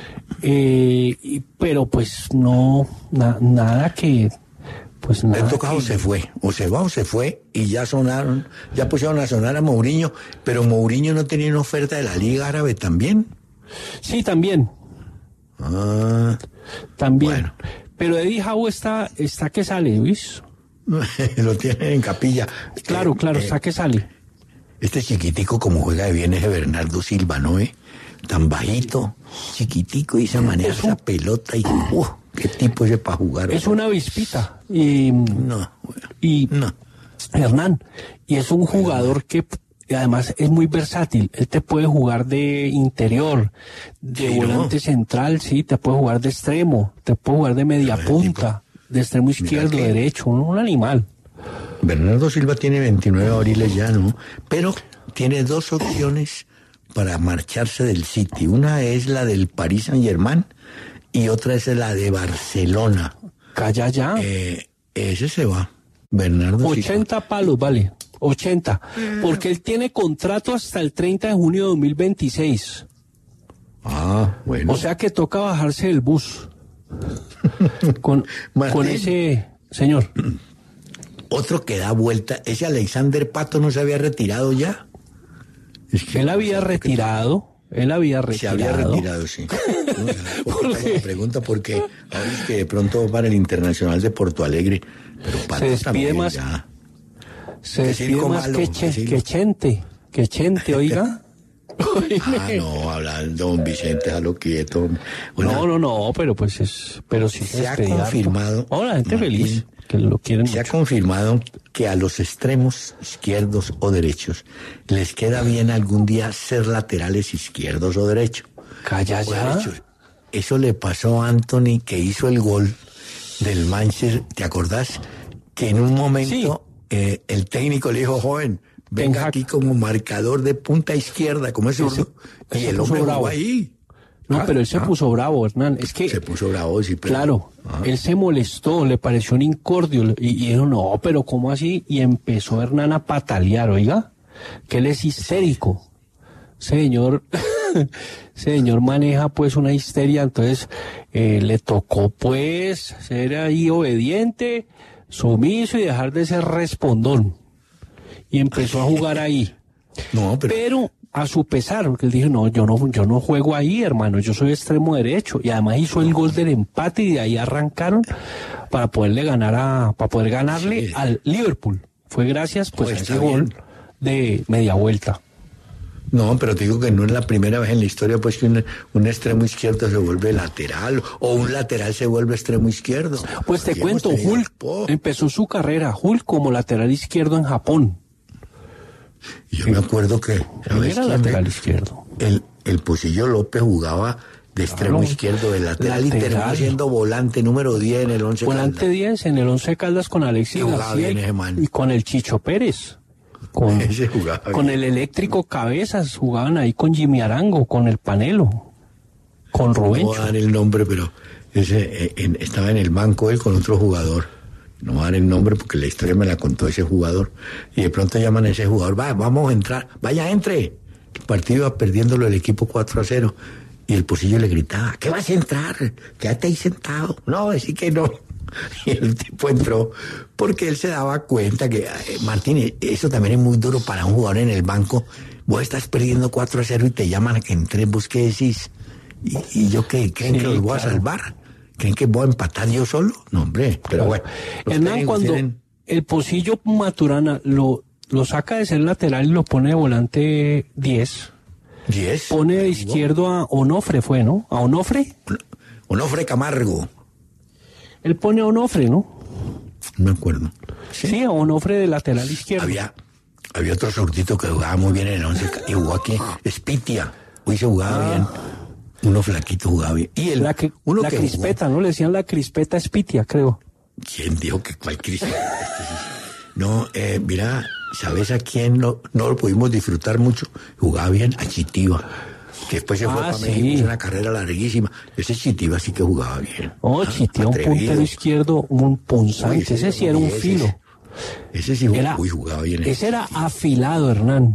Speaker 3: Eh, y, pero pues no, na, nada que... Pues nada.
Speaker 2: El tocado que... se fue, o se va o se fue, y ya sonaron, ya pusieron a sonar a Mourinho, pero Mourinho no tenía una oferta de la Liga Árabe también.
Speaker 3: Sí, también.
Speaker 2: Ah,
Speaker 3: también.
Speaker 2: Bueno.
Speaker 3: Pero Eddie Howe está, está que sale, ¿ves?
Speaker 2: Lo tienen en capilla.
Speaker 3: Claro,
Speaker 2: eh,
Speaker 3: claro,
Speaker 2: eh,
Speaker 3: está que sale.
Speaker 2: Este chiquitico como juega de bien es de Bernardo Silva, ¿no? Eh? Tan bajito, chiquitico, y esa manera, esa pelota, y uh, qué tipo ese para jugar.
Speaker 3: Es una avispita. Y,
Speaker 2: no, bueno,
Speaker 3: y
Speaker 2: no.
Speaker 3: Hernán, y es un jugador que además es muy versátil. Él te puede jugar de interior, de sí, volante ¿no? central, sí, te puede jugar de extremo, te puede jugar de media no, punta. Tipo. De extremo izquierdo, que, derecho, un, un animal.
Speaker 2: Bernardo Silva tiene veintinueve abriles ya, ¿no? Pero tiene dos opciones para marcharse del City. Una es la del Paris Saint-Germain y otra es la de Barcelona.
Speaker 3: Calla ya.
Speaker 2: Eh, ese se va, Bernardo
Speaker 3: ochenta
Speaker 2: Silva.
Speaker 3: palos, vale. ochenta. Porque él tiene contrato hasta el treinta de junio de dos mil veintiséis.
Speaker 2: Ah, bueno.
Speaker 3: O sea que toca bajarse del bus. con, con ese señor.
Speaker 2: Otro que da vuelta, ese Alexander Pato no se había retirado ya.
Speaker 3: Es que él había retirado. Él había retirado.
Speaker 2: Se había retirado, sí. No, ¿Por qué? La pregunta porque ahora es que de pronto va para el Internacional de Porto Alegre, pero Pato
Speaker 3: se despide
Speaker 2: también
Speaker 3: más,
Speaker 2: ya.
Speaker 3: se despide más malo, que, che, que Chente, que Chente, oiga.
Speaker 2: Ah, no, hablando, don Vicente, déjalo quieto.
Speaker 3: Una, no, no, no, pero pues es, pero sí
Speaker 2: se, se ha confirmado.
Speaker 3: Oh, la gente Martín, feliz, que lo quieren
Speaker 2: Se
Speaker 3: mucho.
Speaker 2: ha confirmado que a los extremos izquierdos o derechos les queda bien algún día ser laterales izquierdos o derechos.
Speaker 3: Calla ya.
Speaker 2: Derechos. Eso le pasó a Anthony, que hizo el gol del Manchester, ¿te acordás? Que en un momento sí. eh, el técnico le dijo, joven, venga aquí como marcador de punta izquierda, como es zurdo, y el hombre jugó ahí.
Speaker 3: No,
Speaker 2: ah,
Speaker 3: pero él se
Speaker 2: ah.
Speaker 3: puso bravo, Hernán. Es que
Speaker 2: se puso bravo, sí, pero...
Speaker 3: Claro, ah. él se molestó, le pareció un incordio, y, y dijo, no, pero ¿cómo así? Y empezó Hernán a patalear, oiga, que él es histérico. Señor, señor maneja pues una histeria, entonces eh, le tocó pues ser ahí obediente, sumiso y dejar de ser respondón. Y empezó a jugar ahí.
Speaker 2: No, pero...
Speaker 3: pero a su pesar, porque él dijo, no, yo no, yo no juego ahí, hermano, yo soy extremo derecho. Y además hizo el gol del empate y de ahí arrancaron para poderle ganar a, para poder ganarle sí. al Liverpool. Fue gracias pues, pues a ese gol bien. de media vuelta.
Speaker 2: No, pero te digo que no es la primera vez en la historia pues que un, un extremo izquierdo se vuelve lateral o un lateral se vuelve extremo izquierdo.
Speaker 3: Pues te cuento, Hulk empezó su carrera, Hulk como lateral izquierdo en Japón.
Speaker 2: Y yo me acuerdo que
Speaker 3: ¿sabes era lateral izquierdo.
Speaker 2: El, el Pocillo López jugaba de extremo claro. izquierdo, de lateral, lateral, y terminó siendo volante número diez en el Once
Speaker 3: Volante
Speaker 2: Caldas.
Speaker 3: diez en el Once Caldas con Alexis García y, y con el Chicho Pérez. Con,
Speaker 2: ese jugaba
Speaker 3: con el Eléctrico Cabezas, jugaban ahí con Jimmy Arango, con el Panelo, con Rubén.
Speaker 2: No voy a dar el nombre, pero ese eh, en, estaba en el banco él con otro jugador. No voy a dar el nombre porque la historia me la contó ese jugador. Y de pronto llaman a ese jugador, va, vamos a entrar, vaya, entre. El partido iba perdiéndolo el equipo cuatro a cero. Y el Pocillo le gritaba, ¿qué vas a entrar? Quédate ahí sentado. No, decir que no. Y el tipo entró porque él se daba cuenta que, eh, Martín, eso también es muy duro para un jugador en el banco. Vos estás perdiendo cuatro a cero y te llaman a que entres, vos qué decís. ¿Y, y yo qué? ¿Creen sí, que los voy claro. a salvar? ¿Creen que voy a empatar yo solo? No, hombre, pero bueno.
Speaker 3: Hernán, cuando tienen... el Pocillo Maturana lo, lo saca de ser lateral y lo pone de volante diez.
Speaker 2: ¿diez?
Speaker 3: Pone de izquierdo a Onofre, fue, ¿no? ¿A Onofre?
Speaker 2: Onofre Camargo.
Speaker 3: Él pone a Onofre, ¿no?
Speaker 2: No me acuerdo.
Speaker 3: Sí, sí, a Onofre de lateral izquierdo.
Speaker 2: Había, había otro sortito que jugaba muy bien en el once y jugó aquí, Spitia. Hoy se jugaba ah. bien. Uno flaquito jugaba bien. Y el,
Speaker 3: la que,
Speaker 2: uno
Speaker 3: la
Speaker 2: que
Speaker 3: crispeta,
Speaker 2: jugó...
Speaker 3: ¿no? Le decían la crispeta Spitia, creo.
Speaker 2: ¿Quién dijo que cuál crispeta? No, eh, mira, ¿sabes a quién no, no lo pudimos disfrutar mucho? Jugaba bien a Chitiba. Que después se fue
Speaker 3: ah,
Speaker 2: para
Speaker 3: sí.
Speaker 2: México, hizo una carrera larguísima. Ese Chitiba sí que jugaba bien.
Speaker 3: Oh, Chitiba, un puntero izquierdo, un punzante. Uy, ese, ese sí era un
Speaker 2: ese,
Speaker 3: filo.
Speaker 2: Ese sí era, uy, jugaba bien.
Speaker 3: Ese era afilado, Hernán.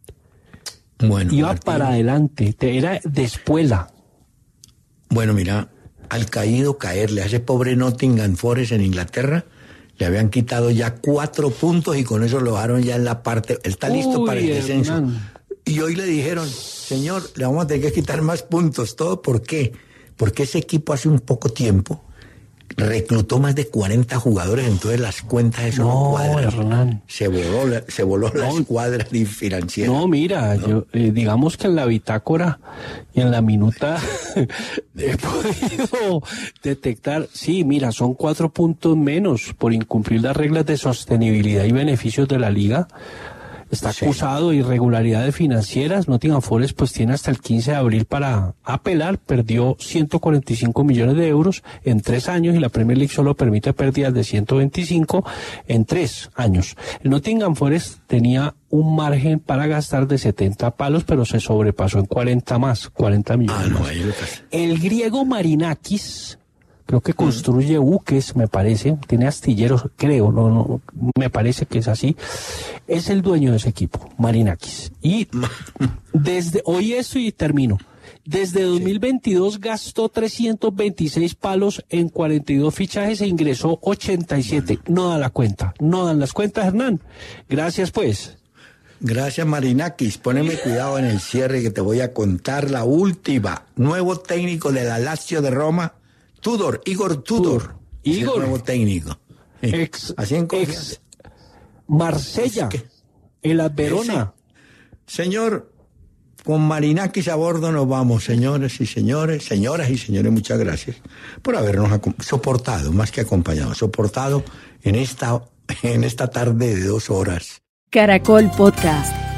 Speaker 2: Bueno,
Speaker 3: iba
Speaker 2: Martín,
Speaker 3: para adelante, te, era de espuela.
Speaker 2: Bueno, mira, al caído caerle a ese pobre Nottingham Forest en Inglaterra, le habían quitado ya cuatro puntos y con eso lo dejaron ya en la parte, él está listo uy, para el descenso. Hernán. Y hoy le dijeron, señor, le vamos a tener que quitar más puntos. ¿Todo por qué? Porque ese equipo hace un poco tiempo reclutó más de cuarenta jugadores, entonces las cuentas eso no, no cuadran.
Speaker 3: Hernán.
Speaker 2: Se voló, la, se voló no, la escuadra financiera.
Speaker 3: No, mira, ¿no? Yo, eh, digamos que en la bitácora y en la minuta he podido detectar, sí, mira, son cuatro puntos menos por incumplir las reglas de sostenibilidad y beneficios de la liga. está acusado de irregularidades financieras. Nottingham Forest pues tiene hasta el quince de abril para apelar. Perdió ciento cuarenta y cinco millones de euros en tres años y la Premier League solo permite pérdidas de ciento veinticinco en tres años. El Nottingham Forest tenía un margen para gastar de setenta palos, pero se sobrepasó en cuarenta más, cuarenta millones ah, no, más. El griego Marinakis, creo que construye buques, me parece, tiene astilleros, creo, no, no, me parece que es así, es el dueño de ese equipo, Marinakis. Y desde, hoy esto y termino, desde dos mil veintidós gastó trescientos veintiséis palos en cuarenta y dos fichajes e ingresó ochenta y siete. No dan la cuenta, no dan las cuentas, Hernán. Gracias pues.
Speaker 2: Gracias, Marinakis. Poneme cuidado en el cierre que te voy a contar la última. Nuevo técnico de la Lazio de Roma, Tudor, Igor Tudor. Tudor.
Speaker 3: Igor.
Speaker 2: Nuevo técnico.
Speaker 3: Ex,
Speaker 2: Así en
Speaker 3: ex Marsella, el Verona.
Speaker 2: Señor, con Marinakis a bordo nos vamos, señores y señores, señoras y señores, muchas gracias por habernos soportado, más que acompañado, soportado en esta, en esta tarde de dos horas.
Speaker 1: Caracol Podcast.